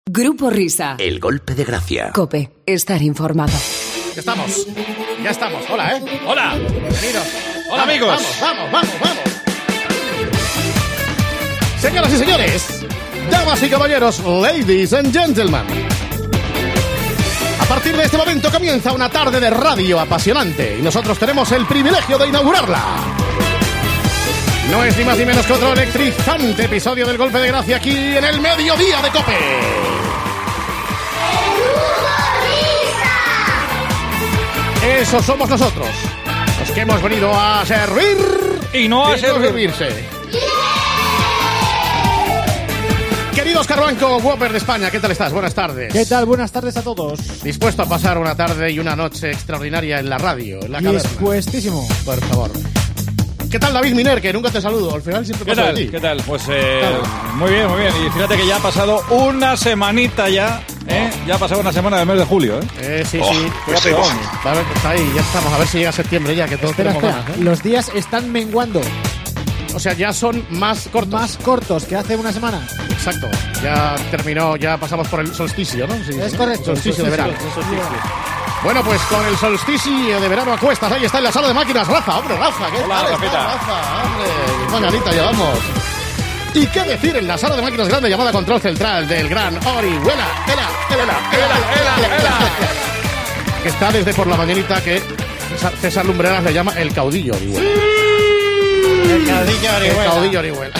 Grupo Risa. El golpe de gracia. COPE. Estar informado. Ya estamos. Hola, ¿eh? Hola. Bienvenidos. Hola, amigos. Vamos. Señoras y señores, damas y caballeros, ladies and gentlemen. A partir de este momento comienza una tarde de radio apasionante y nosotros tenemos el privilegio de inaugurarla. No es ni más ni menos que otro electrizante episodio del Golpe de Gracia aquí en el mediodía de COPE. Eso somos nosotros, los que hemos venido a servir y no a servirse. Querido Oscar Blanco, Whopper de España, ¿qué tal estás? Buenas tardes. ¿Qué tal? Buenas tardes a todos. ¿Dispuesto a pasar una tarde y una noche extraordinaria en la radio, en la caverna? Dispuestísimo. Por favor. ¿Qué tal, David Miner? Que nunca te saludo. Al final siempre paso de ti. ¿Qué tal? Pues muy bien. Y fíjate que ya ha pasado una semanita ya, ¿eh? Ya ha pasado una semana del mes de julio, ¿eh? Sí. Pues a ver, está ahí, ya estamos. A ver si llega septiembre ya, que todos tenemos ganas, ¿eh? Los días están menguando. O sea, ya son más cortos. Más cortos que hace una semana. Exacto. Ya terminó, ya pasamos por el solsticio, ¿no? Sí, es correcto. Solsticio de verano. Bueno, pues con el solsticio de verano a cuestas, ahí está en la sala de máquinas Rafa. Hombre, Rafa, ¿qué Hola, tal Rafita. está, Rafa? Hombre, mañanita llevamos. ¿Y qué decir en la sala de máquinas grande llamada control central del gran Orihuela? Que está desde por la mañanita que César Lumbreras le llama el caudillo Orihuela. El caudillo Orihuela.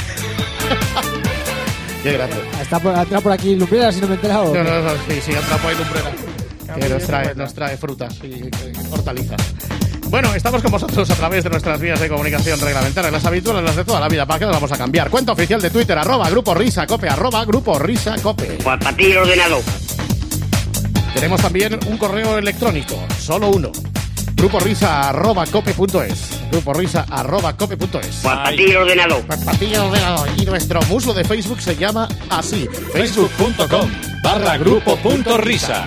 Qué grande. Entra por aquí Lumbreras, si no me he enterado. No, sí, entra por ahí Lumbreras. Que nos trae frutas y hortalizas. Bueno, estamos con vosotros a través de nuestras vías de comunicación reglamentarias, las habituales, las de toda la vida. ¿Para qué las vamos a cambiar? Cuenta oficial de Twitter, @Grupo Risa Cope, @Grupo Risa Cope. Para ti el ordenador. Tenemos también un correo electrónico, solo uno. gruporrisa@cope.es. gruporrisa@cope.es. Para ti el ordenador. Y nuestro muslo de Facebook se llama así: facebook.com/grupo.risa.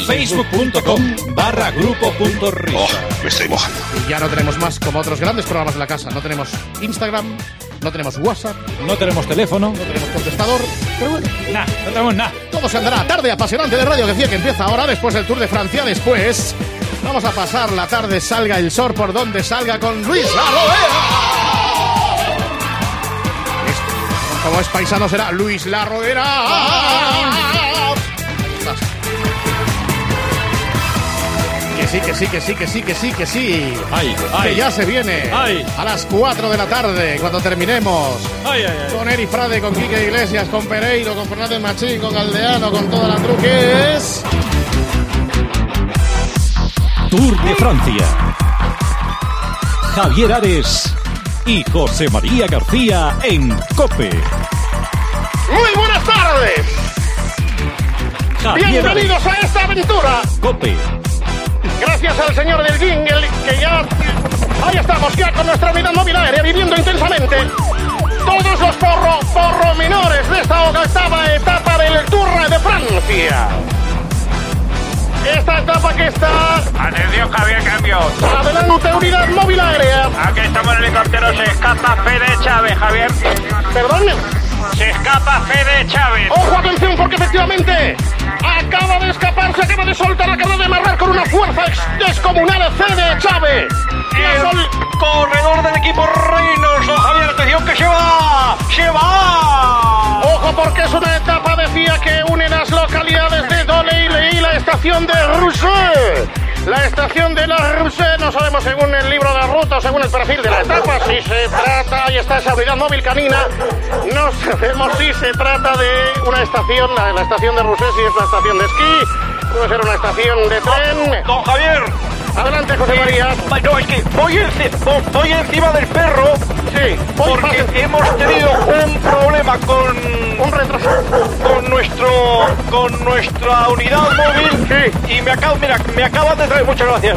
facebook.com/grupo.risa. Me estoy mojando. Y ya no tenemos más, como otros grandes programas de la casa. No tenemos Instagram, no tenemos WhatsApp, No tenemos teléfono. no tenemos contestador. Pero bueno, No tenemos nada. todo se andará. Tarde apasionante de radio que decía que empieza ahora, después del Tour de Francia. Después vamos a pasar la tarde, salga el sol por donde salga, con Luis Larroera. Como es paisano será Luis Larroera. Que sí. Ay. Que ya se viene. Ay. A las 4 de la tarde, cuando terminemos. Ay. Con Eri Frade, con Quique Iglesias, con Pereiro, con Fernández Machín, con Galdeano, con toda la truques. Tour de Francia. Javier Ares y José María García en COPE. Muy buenas tardes. Javier Bienvenidos a esta aventura. Ares, COPE. Gracias al señor del jingle, que ya... Ahí estamos, ya con nuestra unidad móvil aérea, viviendo intensamente todos los pormenores de esta octava etapa del Tour de Francia. Esta etapa que está... Atención, Javier, cambio. Adelante, unidad móvil aérea. Aquí estamos en el helicóptero, se escapa Fede Chávez, Javier. Perdón. Se escapa Fede Chávez. Ojo, atención, porque efectivamente acaba de escapar, se acaba de soltar, acaba de amarrar con una fuerza descomunal Fede Chávez. El corredor del equipo Reynoso, Javier, atención que se va. Ojo, porque es una etapa, decía, que une las localidades de Dole y la estación de Rousset. La estación de la Rousset, no sabemos según el libro de ruta, según el perfil de la etapa, si se trata, ahí está esa unidad móvil canina, no sabemos si se trata de una estación, la estación de Rousset, si es una estación de esquí, puede ser una estación de tren. Don Javier. Adelante, José María. No, es que voy encima del perro. Sí, Porque hemos tenido un problema con un retraso con nuestra unidad móvil. Sí. Y me acaban de traer, muchas gracias.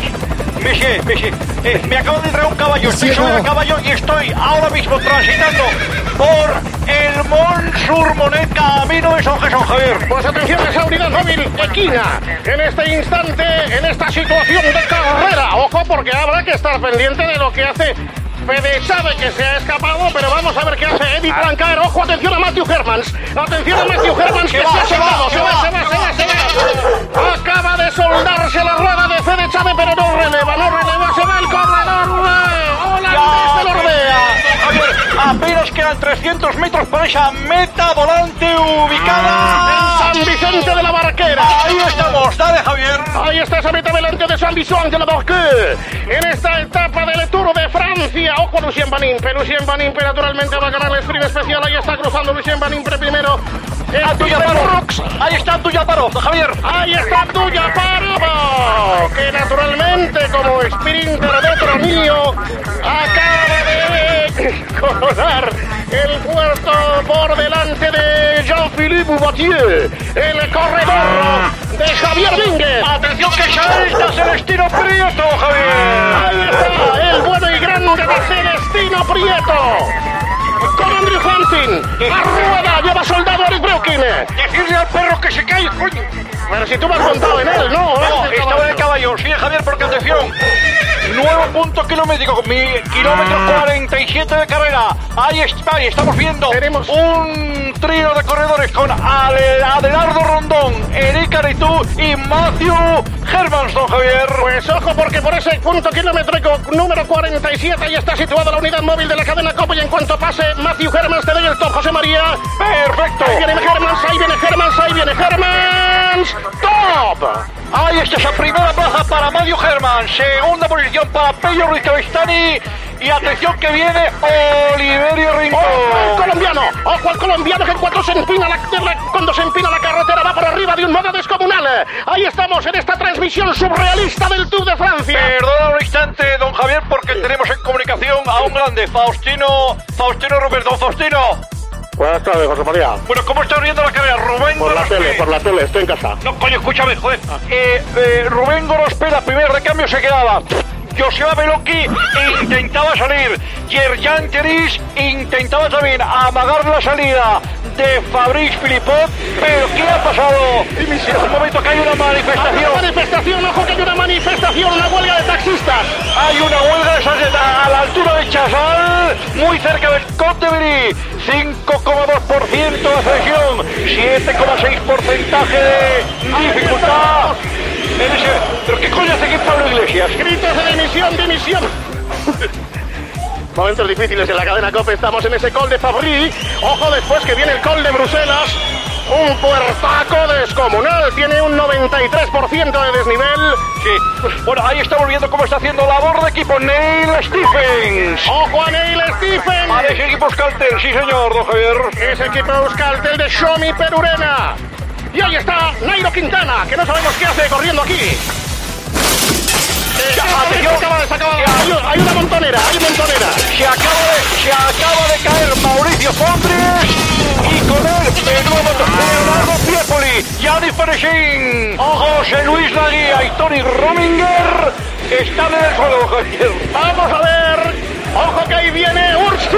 Me acaban de traer un caballo. Estoy sobre el caballo y estoy ahora mismo transitando por el Mont-sur-Monet, camino de Son Jesús, Javier. Pues atención a esa unidad móvil equina en este instante, en esta situación de carrera. Ojo, porque habrá que estar pendiente de lo que hace Fede sabe que se ha escapado, pero vamos a ver qué hace Eddy Blancaer. Ojo, atención a Matthew Hermans. Atención a Matthew Hermans, que se ha soldado. Se va. Acaba de soldarse la rueda de Fede Chávez, pero no releva. Se va el corredor holandés del Orbea. Apenas quedan 300 metros para esa meta volante ubicada en San Vicente de la Barquera. Ahí estamos, dale Javier. Ahí está esa meta volante de San Vicente de la Barquera. En esta etapa del Tour de Francia. Ojo, Lucien Van Impe. Lucien Van Impe naturalmente va a ganar el sprint especial. Ahí está cruzando Lucien Van Impe primero. Ahí está Tuyaparo, Javier. Ahí está Tuyaparo, que naturalmente como sprinter de Tronillo acaba de coronar el puerto por delante de Jean-Philippe Boutier, el corredor de Javier Vínguez. Atención que salta Celestino Prieto, Javier. Ahí está el bueno y grande de Celestino Prieto. Con Andrew Hansen, a rueda, lleva soldado Eric Breukin. Decirle al perro que se calle, coño. Pero si tú me has montado en él, ¿no? No, estaba en el caballo. Sigue Javier, porque atención. Nuevo punto kilométrico, mi kilómetro 47 de carrera. Ahí estamos viendo un trío de corredores con Adelardo Rondón, Eric Aritú y Matthew Hermans, don Javier. Pues ojo, porque por ese punto kilométrico número 47 ahí está situada la unidad móvil de la cadena Copa, y en cuanto pase Matthew Hermans te doy el top, José María. Perfecto. Ahí viene Hermans, top. Ahí está esa primera plaza para Matthew Hermans, segunda posición para Pello Ruiz Cabestany, y atención que viene Oliverio Rincón. Ojo al colombiano que cuando se empina la carretera va por arriba de un modo descomunal. Ahí estamos en esta transmisión surrealista del Tour de Francia. Perdona un instante, don Javier, porque tenemos en comunicación a un grande, Faustino Rubén. Don Faustino. Buenas tardes, José María. Bueno, ¿cómo está viendo la carrera? Rubén por la tele, estoy en casa. No, coño, escúchame, joder. Rubén Gorospela, primer recambio, se quedaba. Joseba Belocchi intentaba salir. Yerjan Teris intentaba también amagar la salida de Fabrice Philippot. Pero ¿qué ha pasado? En un momento que hay una manifestación. Ojo que hay una manifestación, una huelga de taxistas. Hay una huelga de taxistas a la altura de Chazal, muy cerca del Côte-de-Brie. 5,2% de presión, 7,6% de dificultad. ¿Pero qué coño hace aquí Pablo Iglesias? Gritos de dimisión. Momentos difíciles en la cadena COPE, estamos en ese Col de Fabry. Ojo después que viene el Col de Bruselas. Un puertaco descomunal, tiene un 93% de desnivel. Sí, bueno, ahí estamos viendo cómo está haciendo labor de equipo Neil Stephens. ¡Ojo a Neil Stephens! A ese equipo Euskaltel, sí señor, don Javier. Ese equipo Euskaltel de Xomi Perurena. Y ahí está Nairo Quintana, que no sabemos qué hace corriendo aquí. Hay una montonera. Se acaba de caer Mauricio Fondres y con él Leonardo Piepoli, Gianni Ferechin, José Luis Laguía y Tony Rominger están en el suelo, Javier. Vamos a ver. Ojo que ahí viene Urs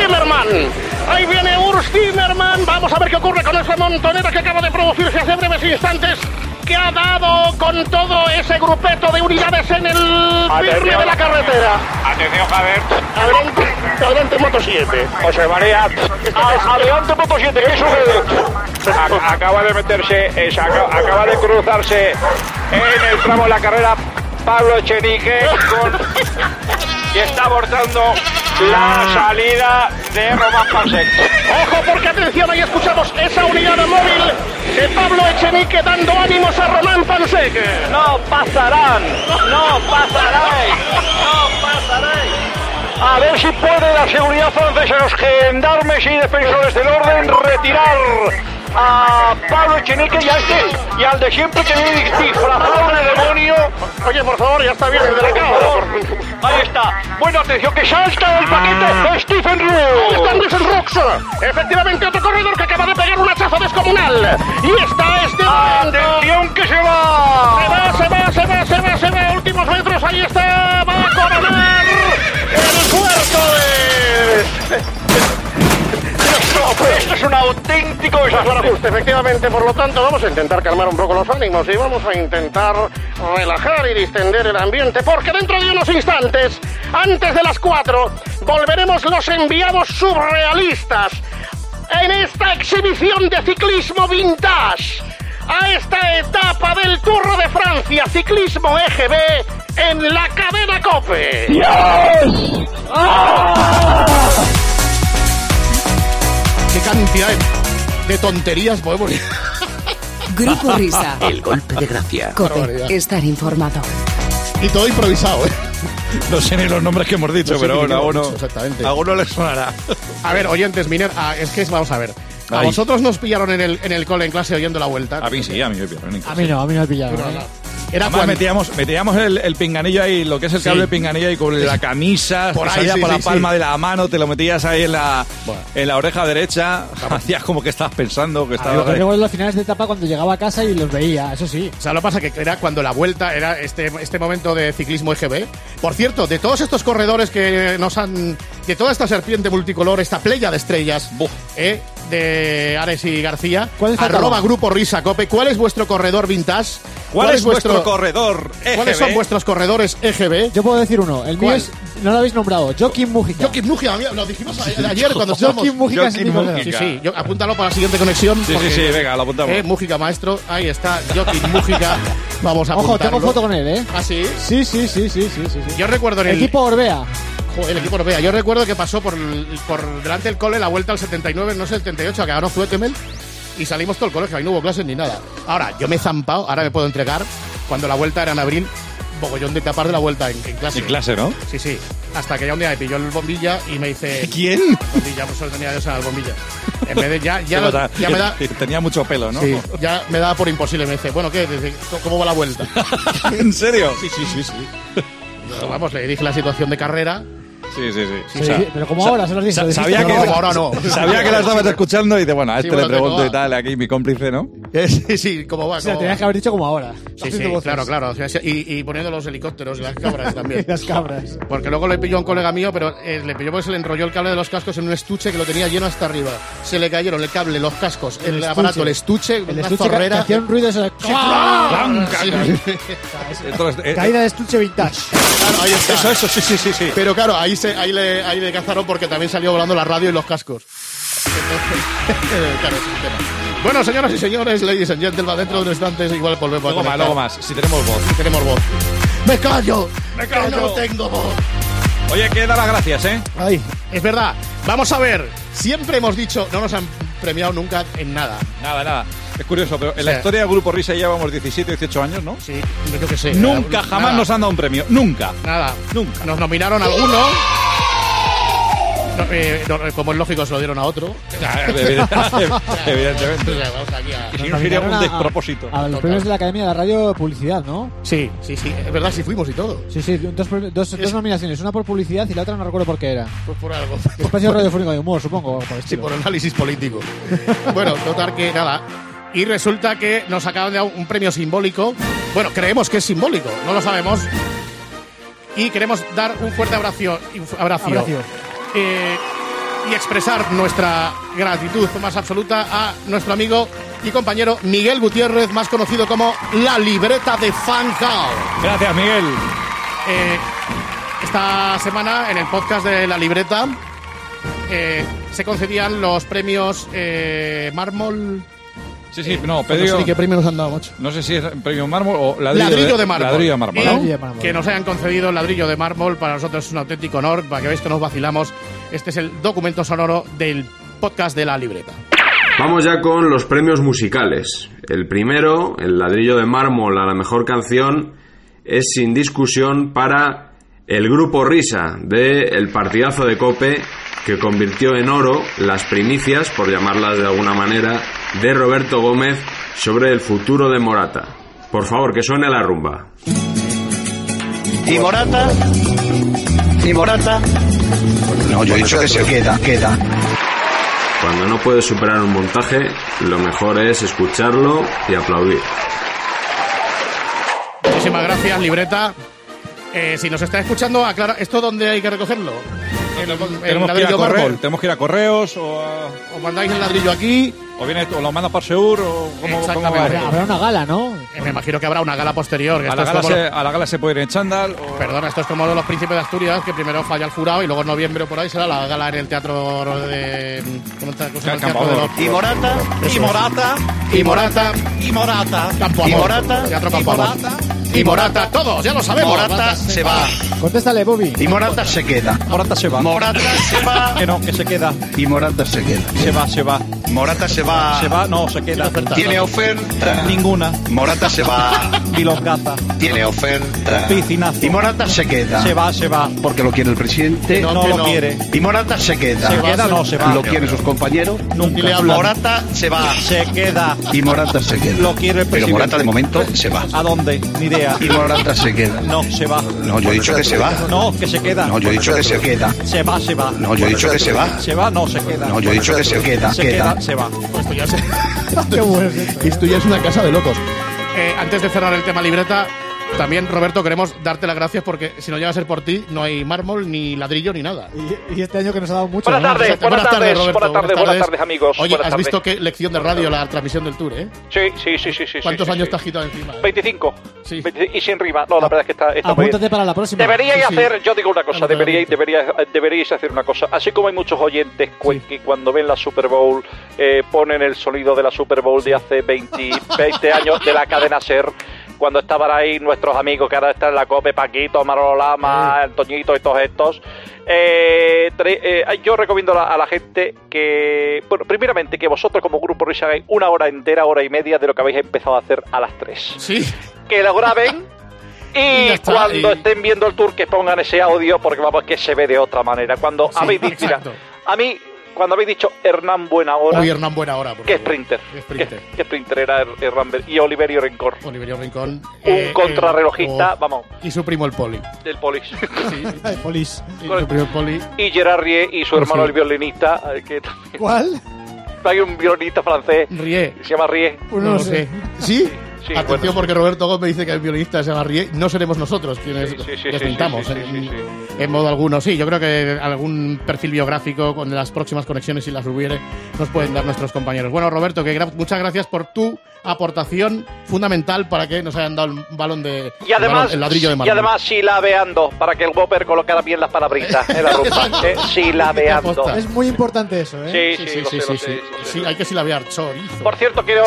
Zimmermann. Vamos a ver qué ocurre con esa montonera que acaba de producirse hace breves instantes, que ha dado con todo ese grupeto de unidades en el firme de la carretera. Atención, Javier. Adelante Moto 7. José María. Adelante Moto 7, ¿qué sucede? Acaba de meterse, acaba de cruzarse en el tramo de la carrera Pablo Echenique y está abortando la salida de Román Pansek. Ojo porque atención, ahí escuchamos esa unidad móvil de Pablo Echenique dando ánimos a Román Pansek. No pasarán. A ver si puede la seguridad francesa, los gendarmes y defensores del orden, retirar a Pablo Echenique y al de siempre que viene disfrazado de demonio. Oye, por favor, ya está bien el de la cámara. Ahí está. Bueno, atención que salta el paquete Stephen Rooks. Efectivamente, otro corredor que acaba de pegar un hachazo descomunal. Y está atención que se va. Se va. Últimos metros, ahí está. Va a coronar el puerto de... Esto es un auténtico pasó el ajuste, efectivamente. Por lo tanto, vamos a intentar calmar un poco los ánimos y vamos a intentar relajar y distender el ambiente, porque dentro de unos instantes, antes de las 4, volveremos los enviados surrealistas en esta exhibición de ciclismo vintage, a esta etapa del Tour de Francia, ciclismo EGB, en la cadena COPE. ¡Dios! ¡Ah! ¡Qué cantidad de tonterías podemos... Grupo Risa. El golpe de gracia. COPE. Estar informado. Y todo improvisado, ¿eh? No sé ni los nombres que hemos dicho, No sé pero ni bueno, qué a hemos uno, dicho exactamente. a uno les sonará. A ver, oyentes, Miner, es que vamos a ver. ¿A Ay. vosotros nos pillaron en el cole, en clase, oyendo la vuelta? A mí sí, a mí me pillaron. A mí no me pillaron. No, ¿eh? no. Era Además cuando... metíamos el pinganillo ahí, lo que es el cable de pinganillo ahí con la camisa, Por te ahí, salía sí, por la sí, palma sí. de la mano, te lo metías ahí en la oreja derecha, hacías como que estabas pensando, que Lo estabas... que recuerdo los finales de etapa cuando llegaba a casa y los veía, eso sí. O sea, lo que pasa que era cuando la vuelta era este momento de ciclismo EGB. Por cierto, de todos estos corredores que nos han... De toda esta serpiente multicolor, esta playa de estrellas, de Ares y García, ¿Cuál es faltaba? @ Grupo Risa Cope, ¿cuál es vuestro corredor vintage? ¿Cuál es vuestro corredor EGB? ¿Cuáles son vuestros corredores EGB? Yo puedo decir uno, el mío ¿Cuál? es, no lo habéis nombrado, Joaquim Mújica. Joaquim Mújica, lo dijimos ayer cuando estábamos... Joaquim Mújica es mi Joaquim corredor. Sí, sí, apúntalo para la siguiente conexión. Sí, porque- sí, venga, lo apuntamos. Mújica maestro, ahí está, Joaquim Mújica. Vamos a Ojo, apuntarlo. tengo foto con él, ¿eh? ¿Ah, sí? Sí. Yo recuerdo en el... Equipo Orbea. Joder, el equipo Orbea. Yo recuerdo que pasó por delante del cole la vuelta al 79, no sé, el 78, que ganó Zuetemel, y salimos todo el colegio, ahí no hubo clases ni nada. Ahora, yo me he zampado, ahora me puedo entregar, cuando la vuelta era en abril, bogollón de tapar de la vuelta en clase. En clase, ¿no? Sí, sí. Hasta que ya un día me pilló el bombilla y me dice... ¿Quién? Bombilla, pues solo tenía yo al bombilla. En vez de ya me da... Tenía mucho pelo, ¿no? Sí, ya me daba por imposible. Me dice, bueno, ¿qué? Dice, ¿cómo va la vuelta? ¿En serio? Sí. Yo, vamos, le dije la situación de carrera. Sí. Sí, pero como ahora se los dice. Sabía que, como ahora no. Sabía que la estabas escuchando y dice, bueno, a este Sí, bueno, le pregunto ¿cómo y va? tal, aquí mi cómplice, ¿no? Sí, ¿cómo va? O sea, ¿Cómo tenías va? que haber dicho como ahora. Sí, Haciendo voces. claro. O sea, y poniendo los helicópteros y las cabras también. Las cabras. Porque luego le pilló a un colega mío, pero le pilló porque se le enrolló el cable de los cascos en un estuche que lo tenía lleno hasta arriba. Se le cayeron el cable, los cascos, el aparato, el estuche, El una estuche que zorrera. hacía un ruido eso de... Entonces, Caída de estuche vintage. Claro, ahí está. eso, sí. Pero claro, ahí le cazaron porque también salió volando la radio y los cascos. Claro, es un tema. Bueno, señoras y señores, ladies and gentlemen, dentro de un instante igual volvemos a Luego más, si tenemos voz. Tenemos voz. ¡Me callo! ¡Me callo! ¡Que no tengo voz! Oye, que da las gracias, ¿eh? Ay, es verdad. Vamos a ver. Siempre hemos dicho, no nos han premiado nunca en nada. Nada. Es curioso, pero en O la sea, historia del Grupo Risa llevamos 17, 18 años, ¿no? Sí, yo que sé. Nunca, jamás Nada. nos han dado un premio. Nunca. Nada. Nunca. Nos nominaron a alguno. Como es lógico, se lo dieron a otro. Evidentemente. Vamos aquí a... Y si no sería un despropósito. A los premios de la Academia de Radio de Publicidad, ¿no? Sí. Es verdad, sí fuimos y todo. Sí, dos nominaciones. Una por publicidad y la otra no recuerdo por qué era. Pues por algo. Espacio radiofónico de humor, supongo. Por el Sí, estilo. por análisis político. Bueno, total que nada. Y resulta que nos acaban de dar un premio simbólico. Bueno, creemos que es simbólico, no lo sabemos. Y queremos dar un fuerte abrazo. Y expresar nuestra gratitud más absoluta a nuestro amigo y compañero Miguel Gutiérrez, más conocido como La Libreta de Fancao. Gracias, Miguel. Esta semana, en el podcast de La Libreta, se concedían los premios Mármol. Sí, no, No sé Pedro. ni qué premio nos han dado, macho. No sé si es premio mármol o ladrillo, Ladrillo de mármol. Ladrillo de mármol, Y ¿no? Ladrillo de mármol. que nos hayan concedido el ladrillo de mármol, para nosotros es un auténtico honor, para que veáis que nos vacilamos. Este es el documento sonoro del podcast de La Libreta. Vamos ya con los premios musicales. El primero, el ladrillo de mármol a la mejor canción, es sin discusión para el Grupo Risa de El Partidazo de COPE, que convirtió en oro las primicias, por llamarlas de alguna manera, de Roberto Gómez sobre el futuro de Morata. Por favor, que suene la rumba. Y Morata. No, yo he dicho que se queda. Cuando no puedes superar un montaje, lo mejor es escucharlo y aplaudir. Muchísimas gracias, Libreta. Si nos está escuchando, aclara, ¿esto dónde hay que recogerlo? tenemos que ir a correos o mandáis el ladrillo aquí. O lo mandas por Seur o ¿cómo va? Habrá una gala, ¿no? Me imagino que habrá una gala posterior. Que a la gala se puede ir en chándal. Perdona, esto es como los Príncipes de Asturias, que primero falla el jurado y luego en noviembre por ahí será la gala en el teatro de... ¿Cómo está? Y Morata. Campo Amor. Teatro Campo Amor. Y Morata, todos, ya lo sabemos. Morata se va. Contéstale, Bobby. Y Morata se queda. Morata se va. Morata se va. Que no, que se queda. Y Morata se queda. Se va. Morata se va. Se va, no, se queda. Tiene oferta. Ninguna. Morata se va. Bilongaza. Tiene oferta. Piscinazo. Y Morata se queda. Se va. Porque lo quiere el presidente. No lo quiere. Y Morata se queda. Se queda, no, se va. Lo quieren sus compañeros. Nunca. Morata se va. Se queda. Y Morata se queda. Lo quiere el presidente. Pero Morata de momento se va. ¿A dónde? Ni idea. Y Morata se queda. No, se va. No, yo he dicho que se va. No, que se queda. No, yo he dicho que se queda. Se va. No, yo he dicho que se va. Se va, no, se queda. No, yo he dicho que se queda. Se queda, se va. Esto ya, Qué bueno es esto. esto ya es una casa de locos. Antes de cerrar el tema libreta, también, Roberto, queremos darte las gracias porque si no llega a ser por ti, no hay mármol, ni ladrillo, ni nada. Y este año que nos ha dado mucho. Buenas tardes, Buenas tardes, Roberto. buenas tardes, amigos. Oye, buenas ¿has tardes. visto qué lección de radio la transmisión del Tour, eh? Sí. ¿Cuántos años te has quitado encima? 25. Sí. 25. Y sin rima. No, la verdad es que está muy bien. Apúntate para la próxima. Deberíais Sí. hacer, yo digo una cosa, deberíais hacer una cosa. Así como hay muchos oyentes que cuando ven la Super Bowl ponen el sonido de la Super Bowl de hace 20 años de la cadena SER, cuando estaban ahí nuestros amigos que ahora están en la COPE, Paquito, Manolo Lama, Antoñito y todos estos. Yo recomiendo a la gente que, bueno, primeramente que vosotros como Grupo Risa hagáis una hora entera, hora y media de lo que habéis empezado a hacer a las 3. Sí. Que lo graben y ya está, cuando estén viendo el tour que pongan ese audio, porque vamos, que se ve de otra manera. Cuando habéis dicho, mira, a mí, cuando habéis dicho Hernán Buenahora, Hoy Hernán Buenahora. ¿qué Sprinter? ¿Qué Sprinter era Hernán? Y Oliverio Rincón. Un contrarrelojista, vamos. Y su primo el Poli. El Polis. Sí. Ay, Polis. Y su primo el Poli. Y Gerard Rie y su hermano sí. el violinista. Que también... ¿Cuál? Hay un violinista francés. Rie. Se llama Rie. No lo sé. ¿Sí? Sí, atención, bueno, porque Roberto Gómez dice que el violinista se llama Rie. No seremos nosotros quienes les pintamos en modo alguno. Sí, yo creo que algún perfil biográfico con las próximas conexiones, si las hubiere, nos pueden dar nuestros compañeros. Bueno, Roberto, muchas gracias por tu aportación fundamental para que nos hayan dado el balón de y además, el ladrillo de mármol. Y además silabeando para que el Whopper colocara bien las palabritas en la rumba. Silabeando. Es muy importante eso, ¿eh? Sí, hay que silabear chorizo. Por cierto, quiero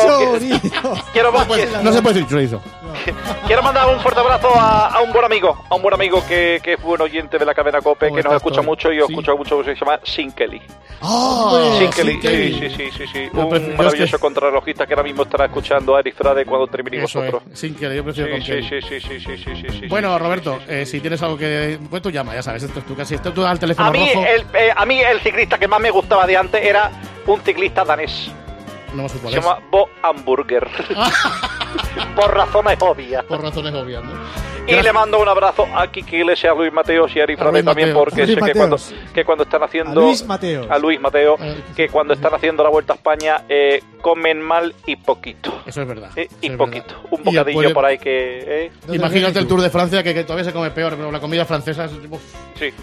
no se puede decir chorizo. Quiero mandar un fuerte abrazo a un buen amigo que es buen oyente de la cadena COPE, que nos escucha mucho y os escucha mucho, se llama Sinkeli. Sinkeli, sí. Un maravilloso contrarrelojista que ahora mismo estará escuchando a Eric Frade cuando terminemos vosotros. Sinkeli, yo prefiero con Kelly. Sí. Bueno, Roberto, si tienes algo que... Pues tú llama, ya sabes, esto es tu casi. Esto tú al teléfono rojo. A mí el ciclista que más me gustaba de antes era un ciclista danés. No sé cuál se llama Bo Hamburger. Por razones obvias. ¿no? Y le mando un abrazo a Kiki Iglesias, a Luis Mateos y a Ari Frade también, porque sé que cuando están haciendo... A Luis Mateo, que cuando están haciendo la Vuelta a España comen mal y poquito. Eso es verdad. Y poquito. Un bocadillo por ahí que... Imagínate el Tour de Francia, que todavía se come peor, pero la comida francesa es... Sí.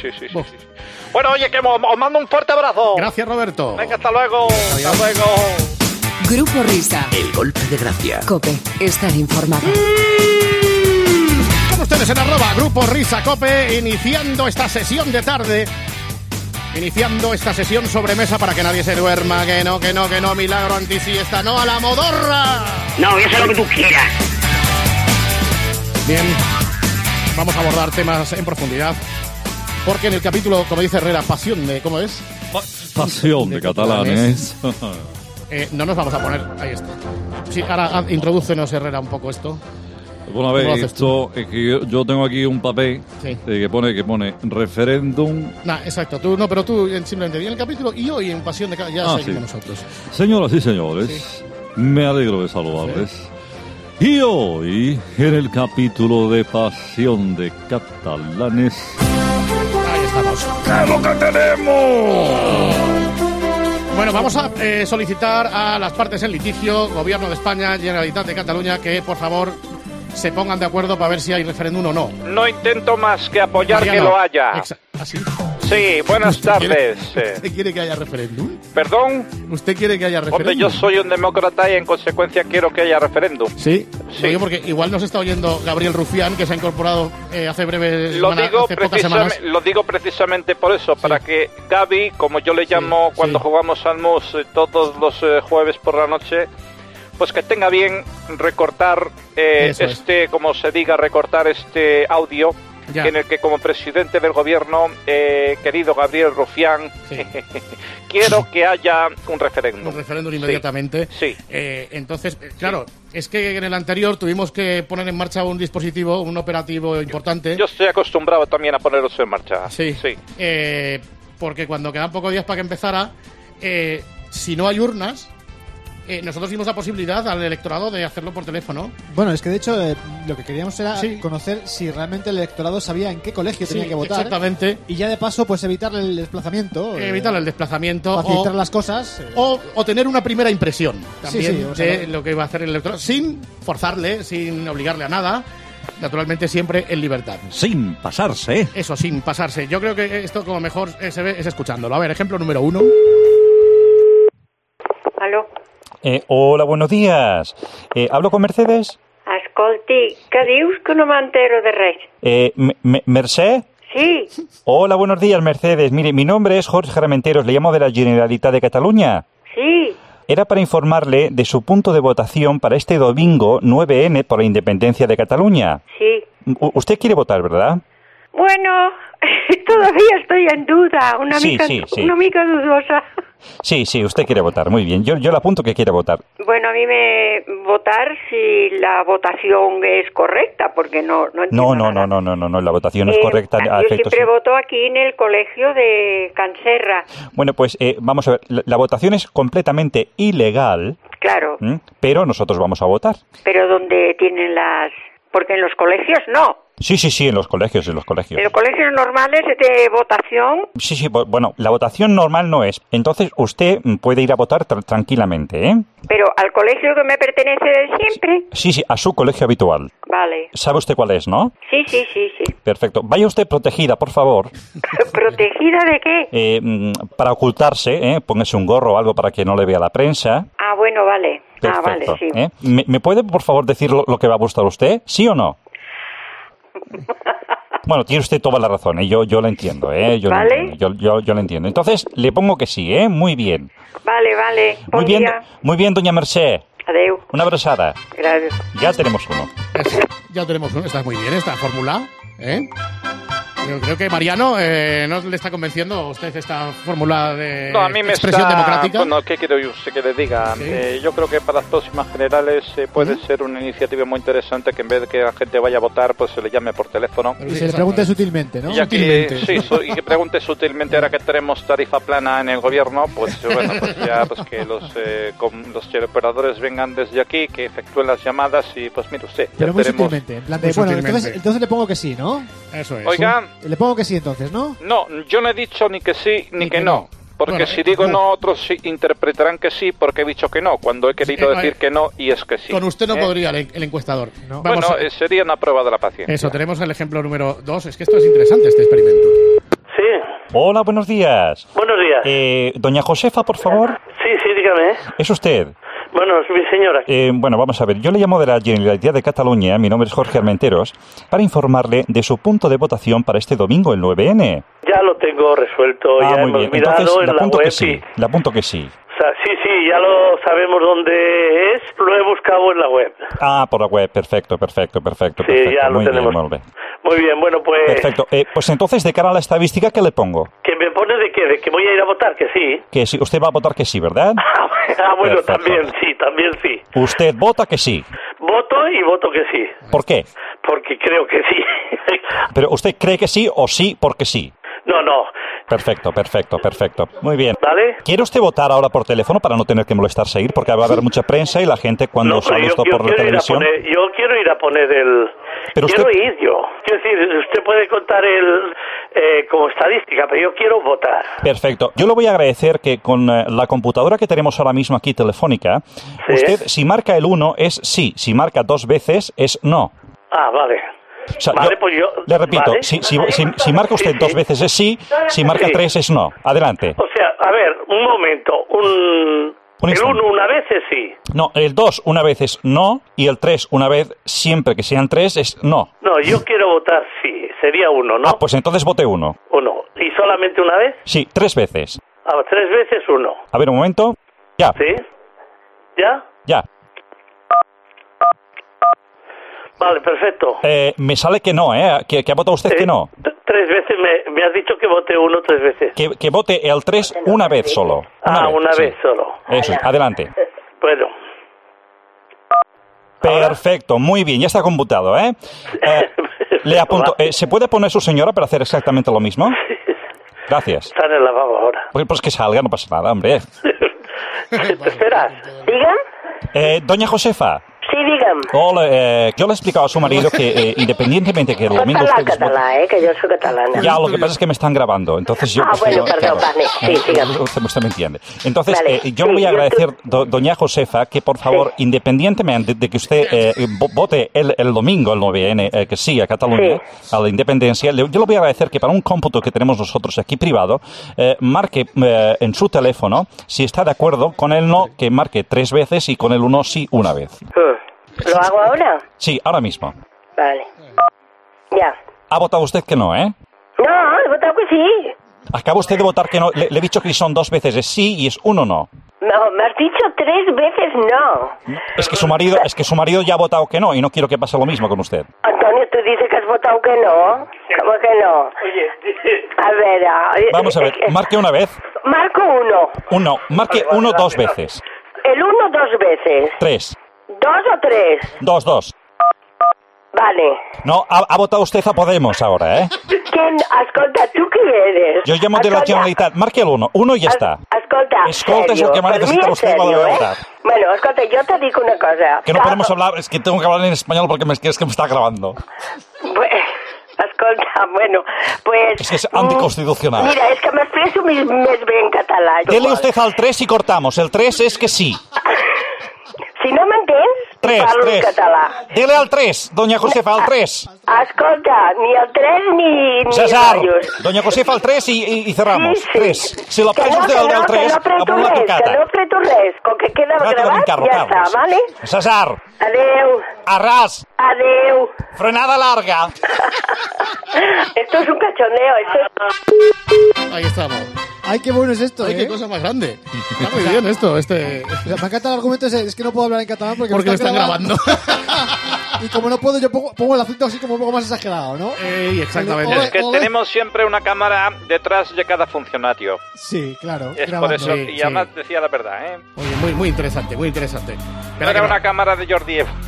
Bueno, oye, que os mando un fuerte abrazo. Gracias, Roberto. Venga, hasta luego. Adiós. Hasta luego. Grupo Risa. El golpe de gracia. COPE. Estar informado. Con ustedes en @Grupo Risa COPE, iniciando esta sesión de tarde. Iniciando esta sesión sobremesa para que nadie se duerma. Que no, milagro antisiesta. No a la modorra. No, yo sé lo que tú quieras. Bien. Vamos a abordar temas en profundidad. Porque en el capítulo, como dice Herrera, pasión de... ¿Cómo es? Pasión de catalanes. No nos vamos a poner... Ahí está. Sí, ahora introdúcenos, Herrera, un poco esto. Bueno, a ver, esto es que yo tengo aquí un papel que pone referéndum. Exacto. Pero tú simplemente vi el capítulo y hoy en Pasión de Catalanes ya seguimos nosotros. Señoras y señores, me alegro de saludarles. Sí. Y hoy, en el capítulo de Pasión de Catalanes... Ahí estamos. ¿Qué es lo que tenemos? Bueno, vamos a solicitar a las partes en litigio, Gobierno de España, Generalitat de Cataluña, que por favor se pongan de acuerdo para ver si hay referéndum o no. No intento más que apoyar que lo haya. ¿Así? Sí, buenas tardes. ¿Usted quiere que haya referéndum? ¿Perdón? ¿Usted quiere que haya referéndum? Hombre, yo soy un demócrata y en consecuencia quiero que haya referéndum. Sí, porque igual nos está oyendo Gabriel Rufián, que se ha incorporado hace pocas semanas. Lo digo precisamente por eso, para que Gaby, como yo le llamo cuando jugamos al MUS todos los jueves por la noche, pues que tenga bien recortar como se diga, recortar este audio. Ya. En el que como presidente del gobierno, querido Gabriel Rufián, quiero que haya un referéndum. Un referéndum inmediatamente. Sí. Entonces, claro, es que en el anterior tuvimos que poner en marcha un dispositivo, un operativo importante. Yo estoy acostumbrado también a ponerlos en marcha. Sí. Porque cuando quedan pocos días para que empezara, si no hay urnas, nosotros dimos la posibilidad al electorado de hacerlo por teléfono. Bueno, es que de hecho lo que queríamos era conocer si realmente el electorado sabía en qué colegio tenía que votar. Exactamente. Y ya de paso, pues evitar el desplazamiento. Facilitar las cosas. O tener una primera impresión también de lo que iba a hacer el electorado, sin forzarle, sin obligarle a nada. Naturalmente siempre en libertad. Sin pasarse. Eso, sin pasarse. Yo creo que esto como mejor se ve es escuchándolo. A ver, ejemplo número 1. ¿Aló? Hola, buenos días. ¿Hablo con Mercedes? Escolti, què dius que no m'entero de res? ¿Merced? Sí. Hola, buenos días, Mercedes. Mire, mi nombre es Jorge Armenteros, le llamo de la Generalitat de Cataluña. Sí. Era para informarle de su punto de votación para este domingo 9N por la independencia de Cataluña. Sí. Usted quiere votar, ¿verdad? Bueno, todavía estoy en duda, una mica dudosa. Sí, usted quiere votar, muy bien. Yo le apunto que quiere votar. Bueno, a mí votar si la votación es correcta, porque no entiendo No, la votación es correcta. Yo siempre voto aquí en el colegio de Canserra. Bueno, pues vamos a ver, la votación es completamente ilegal. Claro. Pero nosotros vamos a votar. Pero ¿dónde tienen las...? Porque en los colegios no. Sí, en los colegios. ¿En los colegios normales de votación? Sí, bueno, la votación normal no es. Entonces usted puede ir a votar tranquilamente, ¿eh? Pero al colegio que me pertenece de siempre. Sí, a su colegio habitual. Vale. ¿Sabe usted cuál es, no? Sí. Perfecto. Vaya usted protegida, por favor. ¿Protegida de qué? Para ocultarse, póngase un gorro o algo para que no le vea la prensa. Ah, bueno, vale. Perfecto, vale, sí. ¿Me puede, por favor, decir lo que va a gustar a usted? ¿Sí o no? Bueno, tiene usted toda la razón, yo la entiendo, Yo la entiendo. Entonces, le pongo que sí, Muy bien. Vale. Muy bien, doña Merced. Adeu. Una abrazada. Gracias. Ya tenemos uno. Está muy bien esta fórmula, Yo creo que Mariano no le está convenciendo a usted esta fórmula de expresión democrática. Bueno, ¿qué quiero usted que le diga? ¿Sí? Yo creo que para las próximas generales puede ser una iniciativa muy interesante que en vez de que la gente vaya a votar, pues se le llame por teléfono. Y se le pregunte sutilmente, ¿no? Y que pregunte sutilmente ahora que tenemos tarifa plana en el gobierno, pues bueno, pues ya pues que los teleoperadores vengan desde aquí, que efectúen las llamadas y pues mire usted. Pero muy sutilmente, en plan de, bueno, entonces le pongo que sí, ¿no? Eso es. Oiga, le pongo que sí entonces, ¿no? No, yo no he dicho ni que sí ni que no. Porque si digo no, otros sí interpretarán que sí porque he dicho que no, cuando he querido decir que no y es que sí. Con usted no podría el encuestador. No. Bueno, sería una prueba de la paciencia. Eso, tenemos el ejemplo número 2. Es que esto es interesante, este experimento. Sí. Hola, buenos días. Buenos días. Doña Josefa, por favor. Sí, dígame. ¿Es usted? Bueno, es mi señora. Bueno, vamos a ver. Yo le llamo de la Generalitat de Cataluña, mi nombre es Jorge Armenteros, para informarle de su punto de votación para este domingo, el 9N. Ya lo tengo resuelto, ya muy hemos bien. mirado Entonces, en la web. Le apunto que sí. O sea, sí, ya lo sabemos dónde es, lo he buscado en la web. Ah, por la web, perfecto. Sí, ya lo tenemos. Muy bien, bueno, pues... Perfecto. Pues entonces, de cara a la estadística, ¿qué le pongo? ¿Que me pone de qué? ¿De que voy a ir a votar? Que sí. Que sí, usted va a votar que sí, ¿verdad? Bueno, perfecto. también sí. Usted vota que sí. Voto que sí. ¿Por qué? Porque creo que sí. ¿Pero usted cree que sí o sí porque sí? No. Perfecto. Muy bien. ¿Vale? ¿Quiere usted votar ahora por teléfono para no tener que molestarse ir? Porque va a haber mucha prensa y la gente cuando sale esto por la televisión... Yo quiero ir a poner el... Pero quiero ir yo. Quiero decir, usted puede contar como estadística, pero yo quiero votar. Perfecto. Yo le voy a agradecer que con la computadora que tenemos ahora mismo aquí telefónica, usted si marca el 1 es sí, si marca 2 veces es no. Ah, vale. O sea, Vale, pues yo... le repito, vale. si marca usted dos veces es sí, si marca tres es no. Adelante. O sea, a ver, un momento, el 1 una vez es sí. No, el 2 una vez es no y el 3 una vez, siempre que sean 3, es no. No, yo quiero votar sí, sería 1, ¿no? Ah, pues entonces vote 1. 1. ¿Y solamente una vez? Sí, 3 veces. 3 veces 1. A ver, un momento. Ya. ¿Sí? ¿Ya? Ya. Vale, perfecto. Me sale que no, ¿eh? Que ha votado usted que no. 3 veces, me has dicho que vote 1 3 veces. Que vote el 3 una vez solo. Una vez solo. Eso, adelante. Bueno. Perfecto, muy bien, ya está computado, ¿eh? Le apunto. ¿Se puede poner su señora para hacer exactamente lo mismo? Gracias. Está en el lavabo ahora. Pues que salga, no pasa nada, hombre. ¿Te esperas? ¿Digan? Doña Josefa. Sí, digan. Hola, yo le he explicado a su marido que independientemente que el domingo... Català, que yo soy catalana. Ya, lo que pasa es que me están grabando, entonces yo... bueno, perdón, vale, sí, dígame. Usted me entiende. Entonces, Vale, yo le voy a agradecer, doña Josefa, que por favor, independientemente de que usted vote el domingo, el 9N, que sí, a Cataluña, a la independencia, yo le voy a agradecer que para un cómputo que tenemos nosotros aquí privado, marque en su teléfono, si está de acuerdo con el no, que marque 3 veces y con el 1 sí una vez. ¿Lo hago ahora? Sí, ahora mismo. Vale. Ya. Ha votado usted que no, ¿eh? No, he votado que sí. Acaba usted de votar que no. Le he dicho que son 2 veces es sí y es 1 no. No, me has dicho 3 veces no. Es que su marido ya ha votado que no y no quiero que pase lo mismo con usted. Antonio, tú dices que has votado que no. ¿Cómo que no? Oye, a ver... Vamos a ver, marque una vez. Marco 1. Marque 1 2 veces. El 1 2 veces. 3. 2 o 3. 2. Vale. No, ha votado usted a Podemos ahora, ¿eh? ¿Quién? Escolta, ¿tú qué eres? Yo llamo de la Generalitat. Marque el 1. 1 y ya está. Escolta, es lo que va a necesitar usted cuando le votar. Bueno, escolta, yo te digo una cosa. Que no podemos hablar, es que tengo que hablar en español porque es que me está grabando. Escolta, bueno, pues... Es que es anticonstitucional. Mira, és que m'expresso més bé en català. Dele usted al 3 y cortamos. El 3 es que sí. Si no m'entens, parlo en català. Dele al 3, doña Josefa, al 3. Escolta, ni el 3 ni César, rollos. doña Josefa al 3 y cerramos. Sí. 3. Si lo apresa usted al 3, apreto amb una tocata. Que no apreto res. Com que queda gravat, ja està, ¿vale? César. Adeu. Arras. Adeu. Frenada larga. Esto es un cachondeo. Ahí estamos. Ay, qué bueno es esto, Ay, qué cosa más grande. Está muy bien esto. Me encanta el argumento es que no puedo hablar en catalán porque me están grabando. Y como no puedo, yo pongo el acento así como un poco más exagerado, ¿no? Exactamente. Es que tenemos siempre una cámara detrás de cada funcionario. Sí, claro. Es grabando. por eso, y además decía la verdad, ¿eh? Oye, muy interesante, muy interesante. No era una cámara de Jordi F.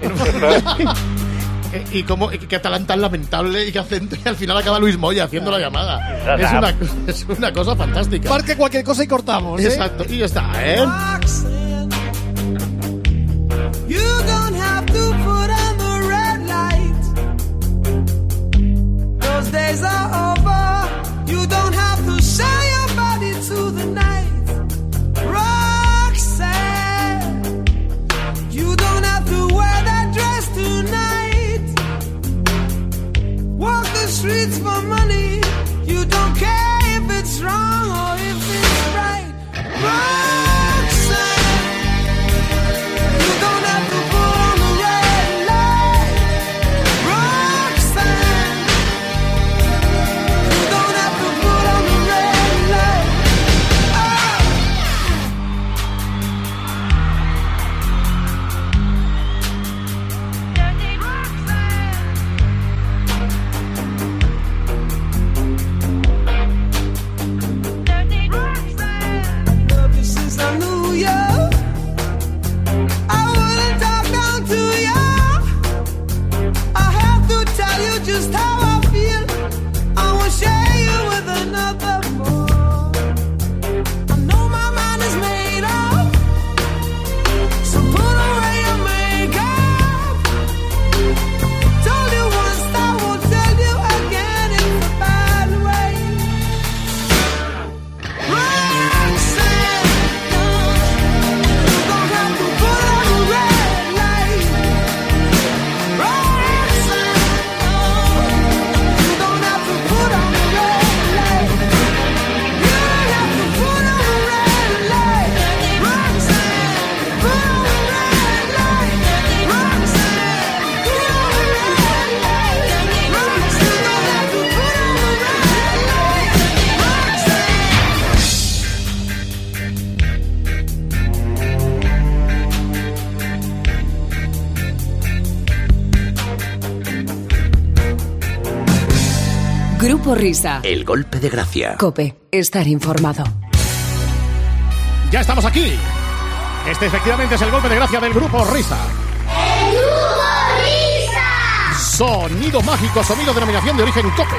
Y qué catalán tan lamentable y qué acento, y al final acaba Luis Moya haciendo la llamada. Es una cosa fantástica. Marque cualquier cosa y cortamos, ¿eh? Exacto, y ya está, ¿eh? You don't have to put on the red light. Those days are over. You don't have to sell your body to the night. Roxanne, you don't have to wear that dress tonight. Walk the streets for money. You don't care if it's wrong or if it's right. Roxanne, you don't have to put on the red light. Roxanne, you don't have to put on the red light. Grupo Risa. El golpe de gracia. COPE. Estar informado. Ya estamos aquí. Este efectivamente es el golpe de gracia del Grupo Risa. ¡El Grupo Risa! Sonido mágico, sonido denominación de origen COPE.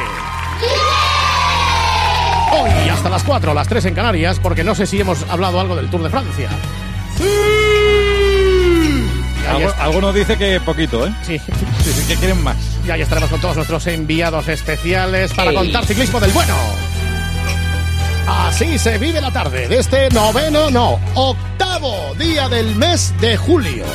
Hoy hasta las 4, las 3 en Canarias, porque no sé si hemos hablado algo del Tour de Francia. Algunos dicen que poquito, ¿eh? Sí. Dicen que quieren más. Y ahí estaremos con todos nuestros enviados especiales para contar ciclismo del bueno. Así se vive la tarde de este octavo día del mes de julio.